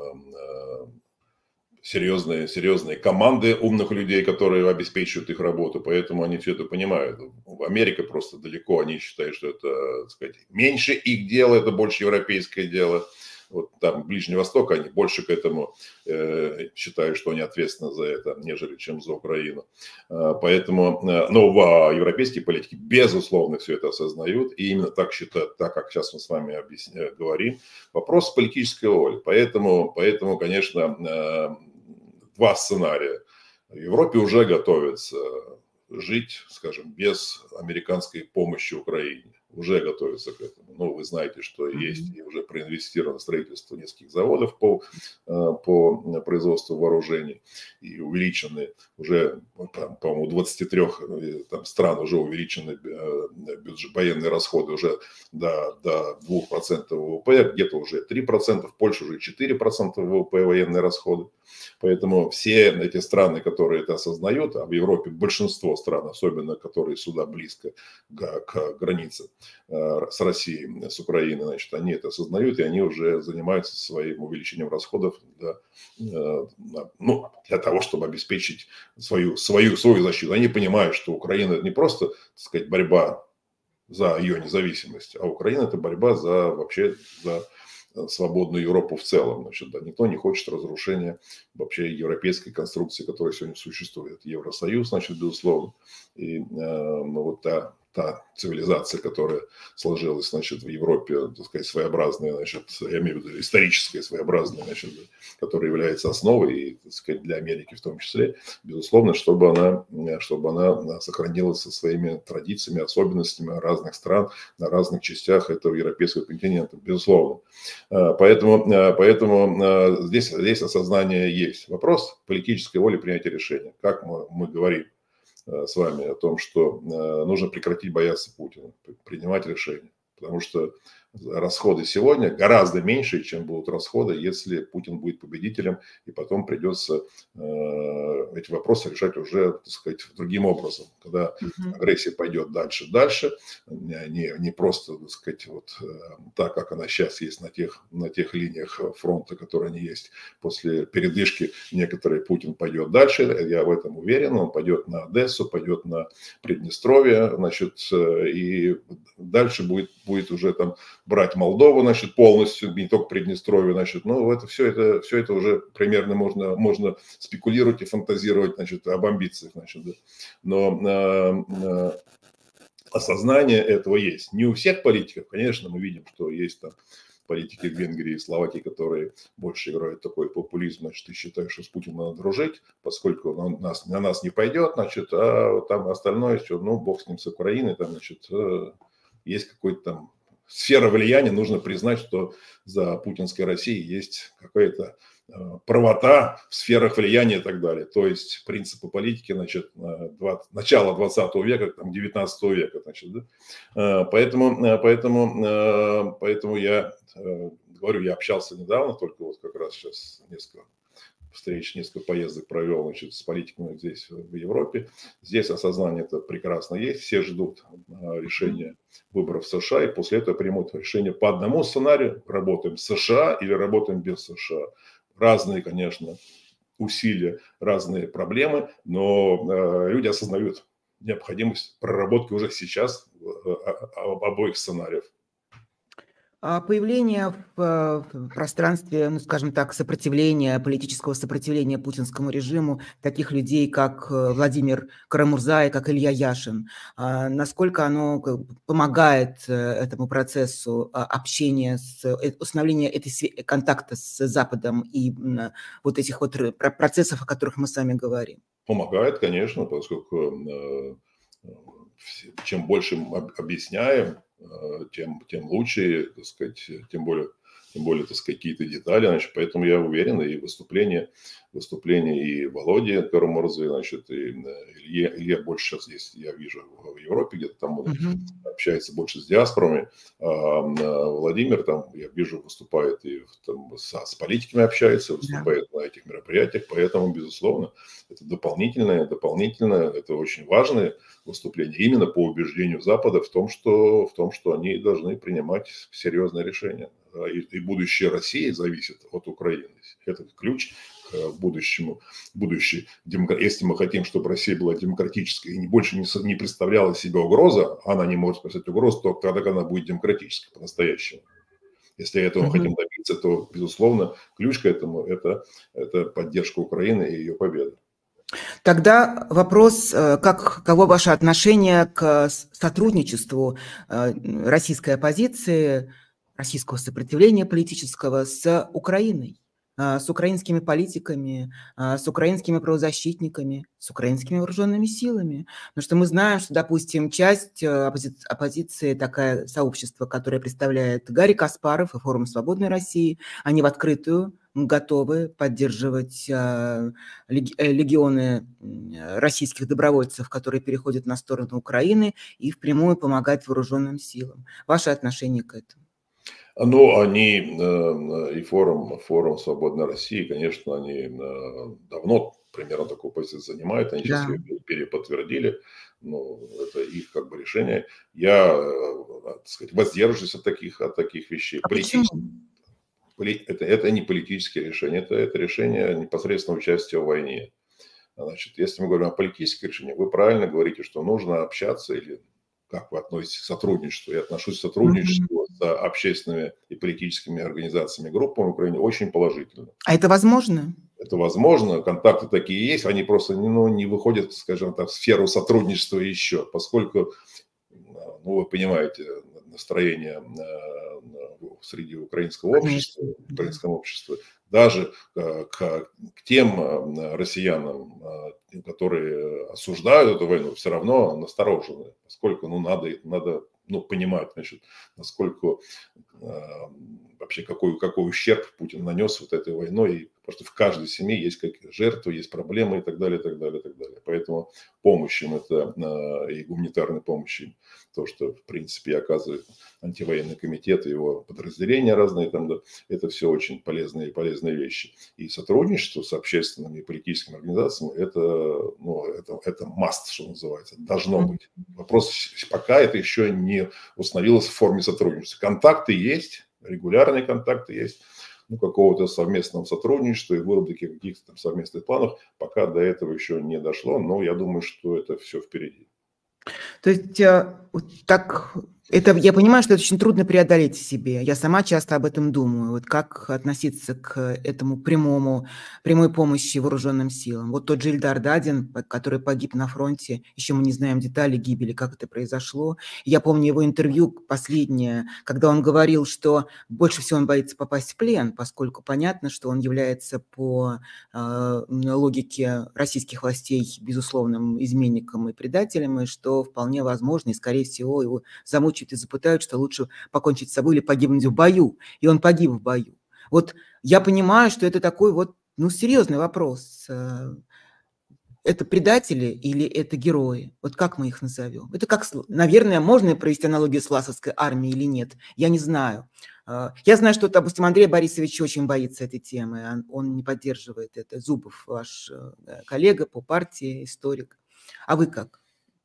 серьезные команды умных людей, которые обеспечивают их работу, поэтому они все это понимают. Америка просто далеко, они считают, что это, так сказать, меньше их дело, это больше европейское дело. Вот там Ближний Восток, они больше к этому считают, что они ответственны за это, нежели чем за Украину. Поэтому, но европейские политики, безусловно, все это осознают, и именно так считают, так как сейчас мы с вами говорим. Вопрос политической воли. Поэтому, конечно, два сценария. В Европе уже готовятся жить, скажем, без американской помощи Украине. Уже готовятся к этому. Ну, вы знаете, что есть и уже проинвестировано строительство нескольких заводов по производству вооружений и увеличены уже, по-моему, 23 там, стран уже увеличены военные расходы уже до 2% ВВП, где-то уже 3%, в Польше уже 4% ВВП военные расходы. Поэтому все эти страны, которые это осознают, а в Европе большинство стран, особенно которые сюда близко к границе с Россией, с Украиной, значит, они это осознают, и они уже занимаются своим увеличением расходов для того, чтобы обеспечить свою защиту. Они понимают, что Украина это не просто, так сказать, борьба за ее независимость, а Украина это борьба за свободную Европу в целом. Значит, да, никто не хочет разрушения вообще европейской конструкции, которая сегодня существует. Евросоюз, значит, безусловно. И вот та цивилизация, которая сложилась, значит, в Европе, так сказать, своеобразная, значит, я имею в виду историческая своеобразная, значит, которая является основой, и, так сказать, для Америки в том числе, безусловно, чтобы она сохранилась со своими традициями, особенностями разных стран на разных частях этого европейского континента, безусловно. Поэтому здесь осознание есть. Вопрос политической воли принятия решения. Как мы говорим с вами о том, что нужно прекратить бояться Путина, принимать решения. Потому что расходы сегодня гораздо меньше, чем будут расходы, если Путин будет победителем, и потом придется эти вопросы решать уже, так сказать, другим образом, когда агрессия пойдет дальше, не просто, так сказать, вот так, как она сейчас есть на тех линиях фронта, которые они есть. После передышки некоторые Путин пойдет дальше, я в этом уверен, он пойдет на Одессу, пойдет на Приднестровье, значит, и дальше будет уже там брать Молдову, значит, полностью, не только Приднестровье, значит, ну, это все это уже примерно можно спекулировать и фантазировать, значит, об амбициях, значит, да. Но осознание этого есть. Не у всех политиков, конечно, мы видим, что есть там политики в Венгрии и Словакии, которые больше играют такой популизм, значит, и считают, что с Путиным надо дружить, поскольку он на нас не пойдет, значит, а там остальное, что, ну, бог с ним, с Украиной, там, значит, есть какой-то там сфера влияния, нужно признать, что за путинской Россией есть какая-то правота в сферах влияния и так далее. То есть принципы политики, значит, начала 20 века, там, 19 века, значит, да? Поэтому я говорю, я общался недавно, только вот как раз сейчас несколько встреч, несколько поездок провел, значит, с политиками здесь, в Европе. Здесь осознание это прекрасно есть. Все ждут решения выборов в США, и после этого примут решение по одному сценарию. Работаем с США или работаем без США. Разные, конечно, усилия, разные проблемы, но люди осознают необходимость проработки уже сейчас обоих сценариев. Появление в пространстве, ну, скажем так, сопротивления, политического сопротивления путинскому режиму таких людей, как Владимир Карамурза и как Илья Яшин, насколько оно помогает этому процессу общения, установления контакта с Западом и вот этих вот процессов, о которых мы с вами говорим? Помогает, конечно, поскольку чем больше мы объясняем, тем лучше, так сказать, тем более тем более, так сказать, какие-то детали, значит, поэтому я уверен, и выступление и Володи Карамурзы, значит, и Илья больше сейчас здесь, я вижу, в Европе, где-то там он общается больше с диаспорами, Владимир там, я вижу, выступает и там, с политиками общается, выступает на этих мероприятиях, поэтому, безусловно, это дополнительное, это очень важное выступление именно по убеждению Запада в том, что они должны принимать серьезные решения. И будущее России зависит от Украины. Это ключ к будущему. Если мы хотим, чтобы Россия была демократической и больше не представляла себя угроза, она не может представлять угрозу только тогда, когда она будет демократической по-настоящему. Если этого хотим добиться, то, безусловно, ключ к этому – это поддержка Украины и ее победа. Тогда вопрос, каково ваше отношение к сотрудничеству российской оппозиции, российского сопротивления политического с Украиной, с украинскими политиками, с украинскими правозащитниками, с украинскими вооруженными силами? Потому что мы знаем, что, допустим, часть оппозиции, такое сообщество, которое представляет Гарри Каспаров и Форум Свободной России, они в открытую готовы поддерживать легионы российских добровольцев, которые переходят на сторону Украины, и впрямую помогать вооруженным силам. Ваше отношение к этому? Ну, они и форум «Свободной России», конечно, они давно примерно такую позицию занимают, они сейчас ее переподтвердили, но это их как бы решение. Я, так сказать, воздержусь от таких вещей. Почему? Это не политические решения, это решение непосредственного участия в войне. Значит, если мы говорим о политических решениях, вы правильно говорите, что нужно общаться, или как вы относитесь к сотрудничеству. Я отношусь к сотрудничеству с общественными и политическими организациями, группами в Украине очень положительно. А это возможно? Это возможно, контакты такие есть, они просто не выходят, скажем так, в сферу сотрудничества еще, поскольку, вы понимаете, настроение среди украинского общества, даже к тем россиянам, которые осуждают эту войну, все равно насторожены, поскольку надо понимать, значит, насколько вообще какой ущерб Путин нанес вот этой войной, и потому что в каждой семье есть какие-то жертвы, есть проблемы и так далее, и так далее, и так далее. Поэтому помощь им это и гуманитарная помощь им, то, что в принципе оказывает антивоенный комитет и его подразделения разные, это все очень полезные вещи. И сотрудничество с общественными и политическими организациями это must, что называется, должно быть. Вопрос, пока это еще не установилось в форме сотрудничества. Контакты есть, регулярные контакты есть, какого-то совместного сотрудничества и выработки каких-то там совместных планов, пока до этого еще не дошло, но я думаю, что это все впереди. То есть так, я понимаю, что это очень трудно преодолеть в себе. Я сама часто об этом думаю. Вот как относиться к этому прямой помощи вооруженным силам. Вот тот же Ильдар Дадин, который погиб на фронте, еще мы не знаем детали гибели, как это произошло. Я помню его интервью последнее, когда он говорил, что больше всего он боится попасть в плен, поскольку понятно, что он является по логике российских властей безусловным изменником и предателем, и что вполне возможно, и скорее всего его замучают и запытают, что лучше покончить с собой или погибнуть в бою. И он погиб в бою. Вот я понимаю, что это такой серьезный вопрос. Это предатели или это герои? Вот как мы их назовем? Это как, наверное, можно провести аналогию с власовской армией или нет? Я не знаю. Я знаю, что, допустим, Андрей Борисович очень боится этой темы. Он не поддерживает это. Зубов, ваш коллега по партии, историк. А вы как?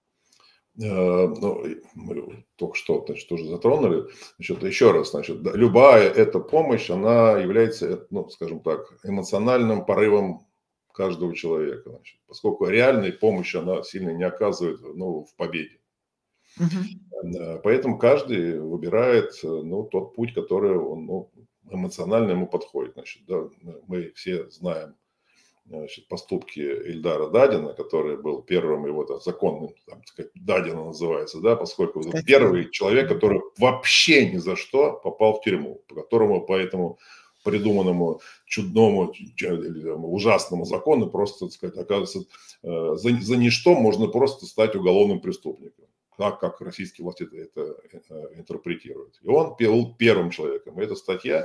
Мы только что, значит, тоже затронули. Значит, еще раз, любая эта помощь, она является, скажем так, эмоциональным порывом каждого человека. Значит, поскольку реальной помощи она сильно не оказывает в победе. Поэтому каждый выбирает тот путь, который эмоционально ему подходит. Значит, мы все знаем поступки Ильдара Дадина, который был первым его законным, Дадина называется, поскольку это первый человек, который вообще ни за что попал в тюрьму, по этому придуманному чудному, ужасному закону просто, оказывается, за ничто можно просто стать уголовным преступником. Так, как российские власти это интерпретируют. И он был первым человеком. И эта статья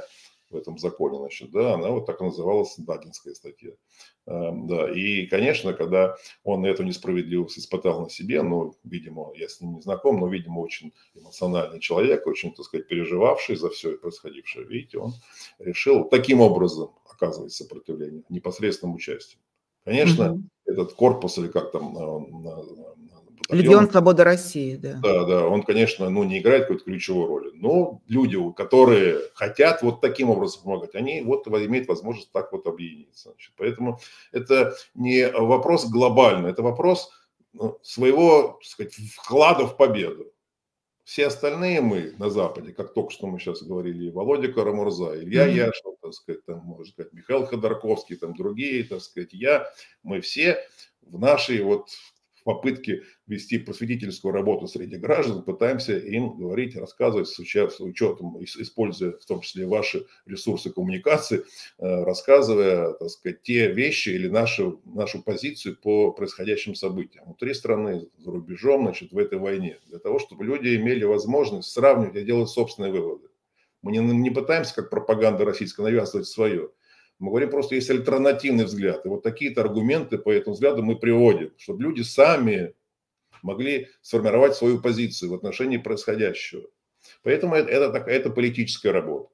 в этом законе, значит, да, она вот так и называлась, Дагинская статья. Да, и, конечно, когда он эту несправедливость испытал на себе, ну, видимо, я с ним не знаком, но, видимо, очень эмоциональный человек, очень, так сказать, переживавший за все происходившее, видите, он решил таким образом оказывать сопротивление, непосредственным участием. Конечно, Мгм. этот корпус, или как там, батальон, Легион Свободы России, да. да, да, он, конечно, ну, не играет какой-то ключевой роли, но люди, которые хотят вот таким образом помогать, они вот имеют возможность так вот объединиться. Значит. Поэтому это не вопрос глобальный, это вопрос, ну, своего, так сказать, вклада в победу. Все остальные мы на Западе, как только что мы сейчас говорили, Володя Карамурза, Илья Мгм. Яшин, так сказать, там, можно сказать, Михаил Ходорковский, там другие, так сказать, мы все в нашей вот попытке вести просветительскую работу среди граждан пытаемся им говорить, рассказывать с учетом, используя в том числе ваши ресурсы коммуникации, рассказывая, так сказать, те вещи или нашу позицию по происходящим событиям внутри страны, за рубежом, значит, в этой войне, для того, чтобы люди имели возможность сравнивать и делать собственные выводы. Мы не пытаемся, как пропаганда российская, навязывать свое. Мы говорим, просто есть альтернативный взгляд. И вот такие-то аргументы по этому взгляду мы приводим, чтобы люди сами могли сформировать свою позицию в отношении происходящего. Поэтому это политическая работа.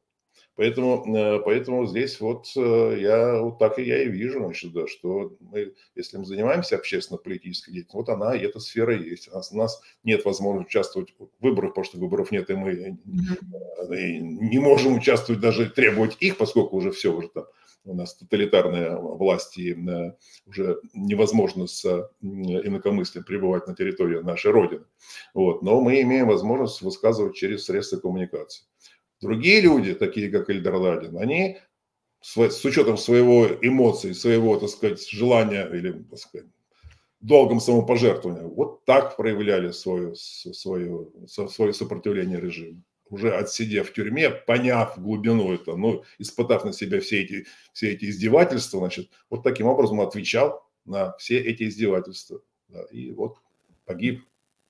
Поэтому здесь вот я вот так и я и вижу, значит, да, что мы, если мы занимаемся общественно-политической деятельностью, вот она и эта сфера есть. У нас нет возможности участвовать в выборах, потому что выборов нет, и мы Мгм. не можем участвовать, даже требовать их, поскольку уже все, уже там у нас тоталитарная власть, и уже невозможно с инакомыслием пребывать на территории нашей Родины. Вот. Но мы имеем возможность высказывать через средства коммуникации. Другие люди, такие как Эльдар Ладин, они с учетом своего эмоций, своего, так сказать, желания или, так сказать, долгом самопожертвования, вот так проявляли свое сопротивление режиму. Уже отсидев в тюрьме, поняв глубину это, ну, испытав на себя все эти издевательства, значит, вот таким образом он отвечал на все эти издевательства. Да, и вот погиб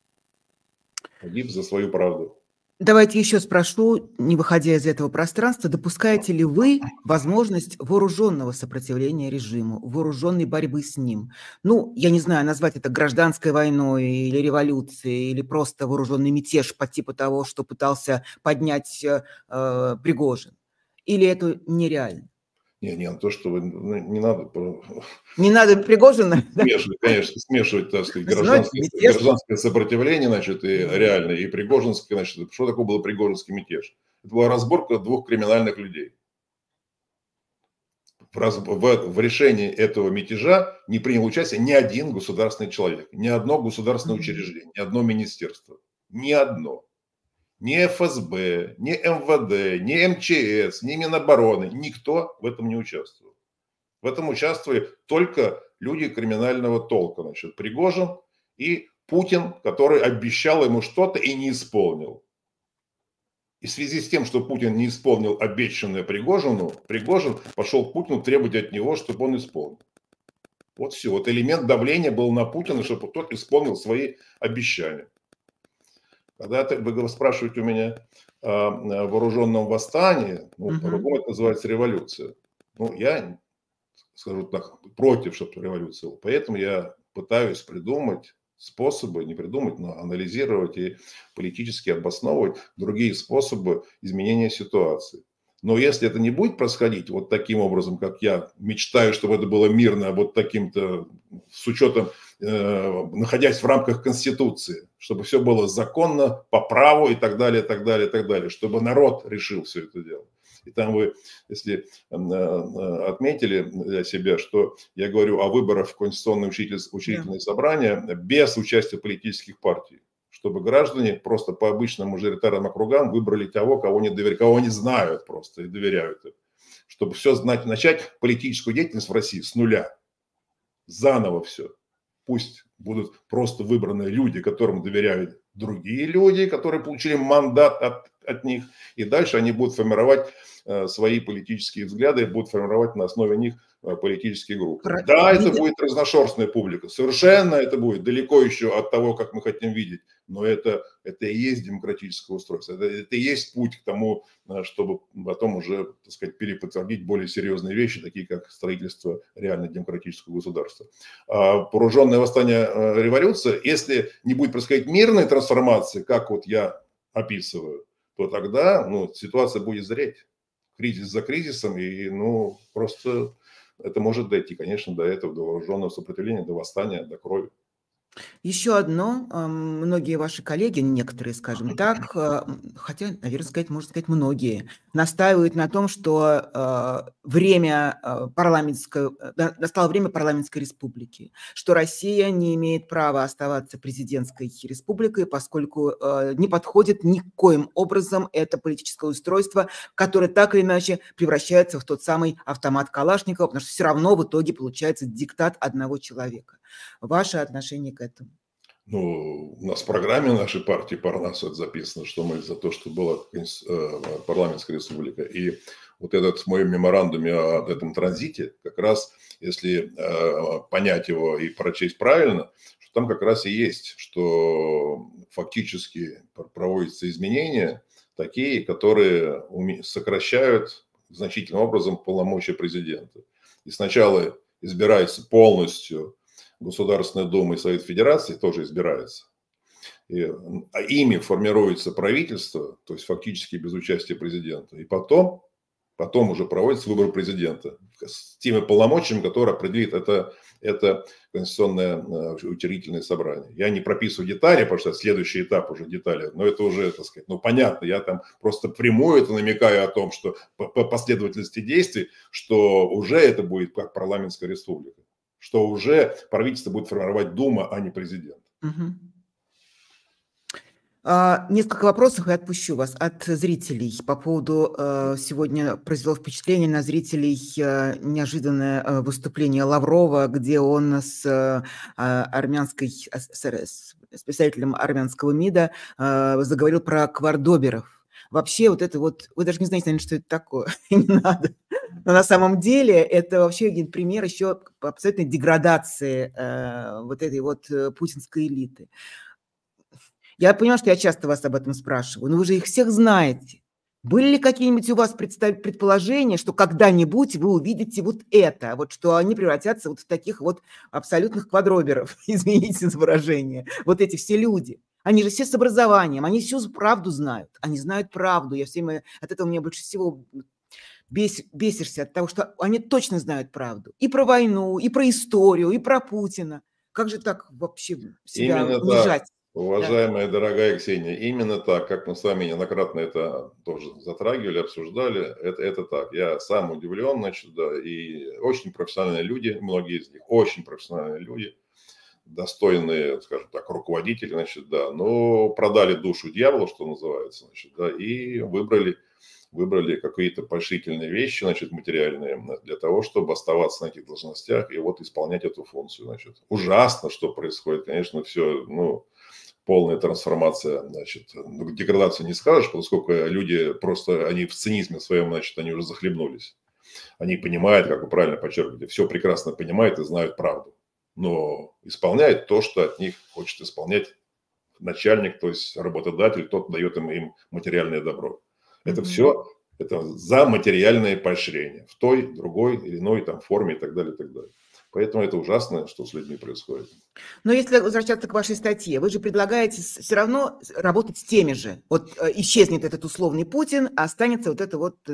за свою правду. Давайте еще спрошу, не выходя из этого пространства, допускаете ли вы возможность вооруженного сопротивления режиму, вооруженной борьбы с ним? Ну, я не знаю, назвать это гражданской войной или революцией, или просто вооруженный мятеж по типу того, что пытался поднять Пригожин. Или это нереально? Не, то, что вы, ну, не надо Не надо Пригожина, да? смешивать, конечно, смешивать, так сказать, Ну, это мятеж. гражданское сопротивление, значит, и реальное, и пригожинское, значит, что такое был пригожинский мятеж? Это была разборка двух криминальных людей. В решении этого мятежа не принял участие ни один государственный человек, ни одно государственное учреждение, ни одно министерство. Ни одно. Ни ФСБ, ни МВД, ни МЧС, ни Минобороны. Никто в этом не участвовал. В этом участвовали только люди криминального толка. Значит, Пригожин и Путин, который обещал ему что-то и не исполнил. И в связи с тем, что Путин не исполнил обещанное Пригожину, Пригожин пошел к Путину требовать от него, чтобы он исполнил. Вот все. Вот элемент давления был на Путина, чтобы тот исполнил свои обещания. Когда вы спрашиваете у меня о вооруженном восстании, ну, по-другому это называется революция. Ну, я, скажу так, против, чтобы революция была. Поэтому я пытаюсь придумать способы, не придумать, но анализировать и политически обосновывать другие способы изменения ситуации. Но если это не будет происходить вот таким образом, как я мечтаю, чтобы это было мирно, вот таким-то, с учетом, находясь в рамках Конституции, чтобы все было законно, по праву и так далее, так далее, так далее, чтобы народ решил все это дело. И там вы, если отметили для себя, что я говорю о выборах в Конституционное учредительное собрание без участия политических партий, чтобы граждане просто по обычным мажоритарным округам выбрали того, кого они знают просто и доверяют им. Чтобы все знать, начать политическую деятельность в России с нуля, заново все. Пусть будут просто выбраны люди, которым доверяют другие люди, которые получили мандат от от них, и дальше они будут формировать свои политические взгляды, будут формировать на основе них политические группы. Да, это будет разношерстная публика, совершенно это будет далеко еще от того, как мы хотим видеть, но это и есть демократическое устройство, это и есть путь к тому, чтобы потом уже, так сказать, переподтвердить более серьезные вещи, такие как строительство реально демократического государства. Вооруженное восстание, революция, если не будет происходить мирной трансформации, как вот я описываю, то тогда ситуация будет зреть. Кризис за кризисом, и просто это может дойти, конечно, до этого, до вооруженного сопротивления, до восстания, до крови. Еще одно, многие ваши коллеги, некоторые, скажем так, хотя, наверное, можно сказать, многие, настаивают на том, что настало время парламентской республики, что Россия не имеет права оставаться президентской республикой, поскольку не подходит никоим образом это политическое устройство, которое так или иначе превращается в тот самый автомат Калашникова, потому что все равно в итоге получается диктат одного человека. Ваше отношение к этому? У нас в программе нашей партии Парнас это записано, что мы за то, что была парламентская республика. И вот этот в моем меморандуме о этом транзите, как раз, если понять его и прочесть правильно, что там как раз и есть, что фактически проводятся изменения такие, которые сокращают значительным образом полномочия президента. И сначала избирается полностью Государственная Дума и Совет Федерации, тоже избирается. Ими формируется правительство, то есть фактически без участия президента. И потом уже проводится выбор президента с теми полномочиями, которые определит это Конституционное учредительное собрание. Я не прописываю детали, потому что следующий этап уже детали, но это уже, так сказать, понятно. Я там просто прямую это намекаю о том, что по последовательности действий, что уже это будет как парламентская республика, что уже правительство будет формировать Дума, а не президент. Угу. Несколько вопросов и отпущу вас от зрителей. По поводу сегодня произвело впечатление на зрителей неожиданное выступление Лаврова, где он с представителем армянского МИДа заговорил про квардоберов. Вообще вот это вот, вы даже не знаете, наверное, что это такое, не надо. Но на самом деле это вообще один пример еще абсолютной деградации вот этой вот путинской элиты. Я понимаю, что я часто вас об этом спрашиваю, но вы же их всех знаете. Были ли какие-нибудь у вас предположения, что когда-нибудь вы увидите вот это, вот что они превратятся вот в таких вот абсолютных квадроберов, извините за выражение, вот эти все люди? Они же все с образованием, они всю правду знают, они знают правду. Я все время, от этого меня больше всего бесишься, от того, что они точно знают правду. И про войну, и про историю, и про Путина. Как же так вообще себя унижать? Уважаемая, дорогая Ксения, именно так, как мы с вами неоднократно это тоже затрагивали, обсуждали, это так. Я сам удивлен, и очень профессиональные люди, многие из них очень профессиональные люди, достойные, скажем так, руководители, но продали душу дьяволу, что называется, и выбрали какие-то поощрительные вещи, материальные, для того, чтобы оставаться на этих должностях и вот исполнять эту функцию, Ужасно, что происходит, конечно, все, полная трансформация, деградацию не скажешь, поскольку люди просто, они в цинизме своем, они уже захлебнулись. Они понимают, как вы правильно подчеркиваете, все прекрасно понимают и знают правду, но исполняют то, что от них хочет исполнять начальник, то есть работодатель, тот дает им материальное добро. Это все, это за материальное поощрение в той, другой или иной форме и так далее, и так далее. Поэтому это ужасно, что с людьми происходит. Но если возвращаться к вашей статье, вы же предлагаете все равно работать с теми же. Вот исчезнет этот условный Путин, а останется вот эта вот,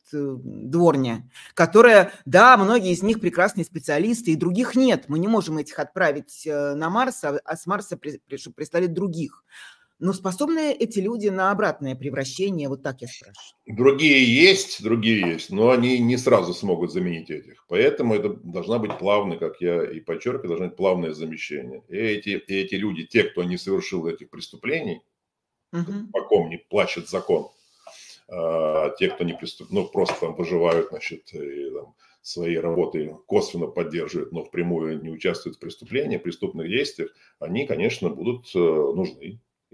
дворня, которая, да, многие из них прекрасные специалисты, и других нет. Мы не можем этих отправить на Марс, а с Марса прислали других. Но способны эти люди на обратное превращение? Вот так я спрашиваю. Другие есть, но они не сразу смогут заменить этих. Поэтому это должна быть плавная, как я и подчеркиваю, должно быть плавное замещение. И эти люди, те, кто не совершил этих преступлений, по ком не плачет закон, те, кто не просто выживают, и, своей работой косвенно поддерживают, но впрямую не участвуют в преступлениях, преступных действиях, они, конечно, будут нужны.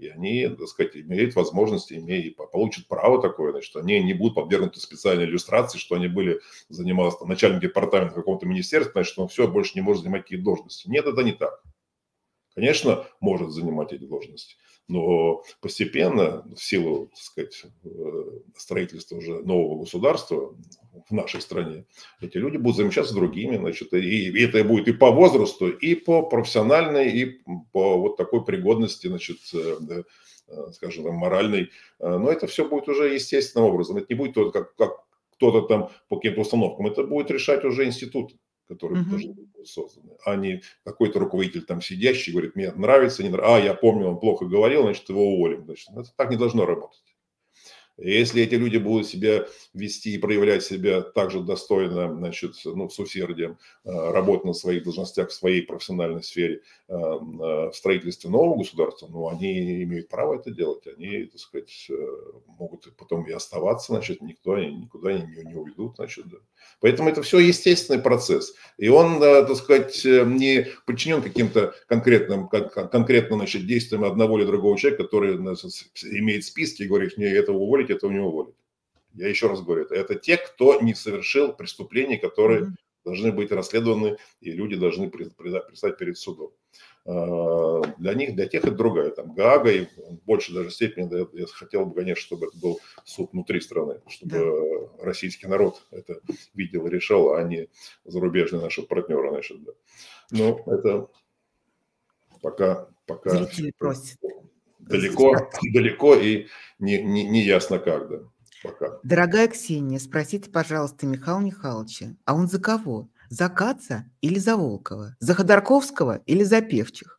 И они, так сказать, имеют возможность, получат право такое, значит, они не будут подвергнуты специальной иллюстрации, что они занимались там, начальником департамента какого-то министерства, значит, он все, больше не может занимать какие-то должности. Нет, это не так. Конечно, может занимать эти должности, но постепенно, в силу, так сказать, строительства уже нового государства в нашей стране, эти люди будут замещаться другими, значит, и это будет и по возрасту, и по профессиональной, и по вот такой пригодности, значит, скажем, моральной. Но это все будет уже естественным образом. Это не будет только как кто-то там по каким-то установкам. Это будет решать уже институт, которые должны быть созданы, а не какой-то руководитель там сидящий говорит, мне нравится, не нравится, я помню, он плохо говорил, значит, его уволим. Значит, это так не должно работать. Если эти люди будут себя вести и проявлять себя также достойно, значит, ну, с усердием, работать на своих должностях в своей профессиональной сфере, в строительстве нового государства, ну, они имеют право это делать, они, так сказать, могут потом и оставаться, значит, никуда не уведут, значит, да. Поэтому это все естественный процесс, и он, так сказать, не подчинен каким-то конкретным, значит, действиям одного или другого человека, который, значит, имеет списки и говорит, мне этого уволить, этого не уволить. Я еще раз говорю, это те, кто не совершил преступлений, которые должны быть расследованы, и люди должны предстать перед судом. Для них, для тех это другая, там, Гаага, и в большей даже степени, да, я хотел бы, конечно, чтобы это был суд внутри страны, чтобы российский народ это видел и решал, а не зарубежные наши партнеры, значит, да. Но это пока Зрители просят. далеко и не ясно как, да. Пока. Дорогая Ксения, спросите, пожалуйста, Михаила Михайловича, а он за кого? За Каца или за Волкова? За Ходорковского или за Певчих?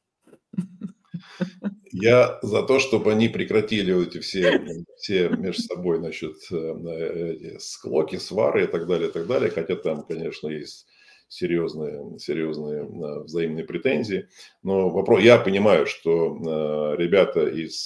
Я за то, чтобы они прекратили вот эти все между собой, значит, склоки, свары и так далее, хотя там, конечно, есть серьезные взаимные претензии. Но я понимаю, что ребята из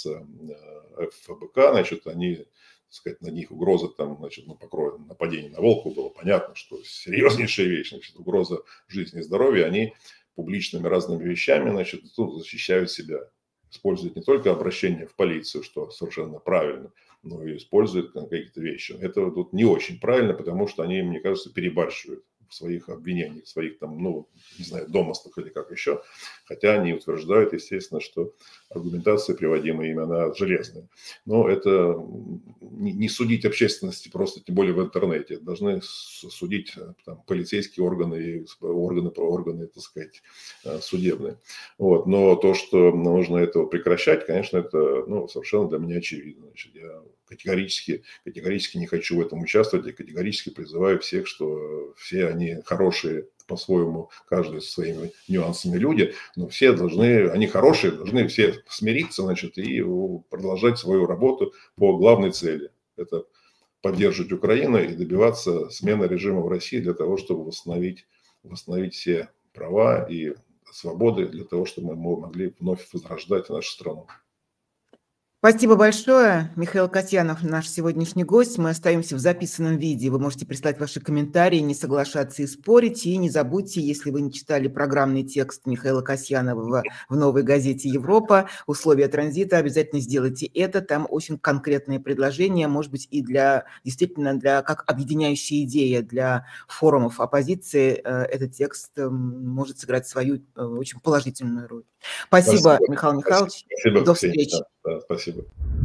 ФБК, значит, они, так сказать, на них угроза там, значит, нападение на Волкова было понятно, что серьезнейшая вещь, значит, угроза жизни и здоровья, они публичными разными вещами, значит, тут защищают себя. Используют не только обращение в полицию, что совершенно правильно, но и используют какие-то вещи. Это тут не очень правильно, потому что они, мне кажется, перебарщивают в своих обвинениях, в своих там, ну, не знаю, домыслах или как еще. Хотя они утверждают, естественно, что аргументация, приводимая ими, она железная. Но это не судить общественности просто, тем более в интернете. Должны судить там, полицейские органы, органы, так сказать, судебные. Вот. Но то, что нужно этого прекращать, конечно, это совершенно для меня очевидно. Значит, я категорически не хочу в этом участвовать и категорически призываю всех, что все они хорошие по-своему, каждый со своими нюансами люди, но все они хорошие, должны все смириться, значит, и продолжать свою работу по главной цели. Это поддерживать Украину и добиваться смены режима в России для того, чтобы восстановить все права и свободы, для того, чтобы мы могли вновь возрождать нашу страну. Спасибо большое. Михаил Касьянов, наш сегодняшний гость. Мы остаемся в записанном виде. Вы можете прислать ваши комментарии, не соглашаться и спорить. И не забудьте, если вы не читали программный текст Михаила Касьянова в новой газете «Европа», условия транзита, обязательно сделайте это. Там очень конкретные предложения, может быть, и действительно как объединяющая идея для форумов оппозиции. Этот текст может сыграть свою очень положительную роль. Спасибо, Михаил Михайлович. Спасибо, До встречи. Да, спасибо.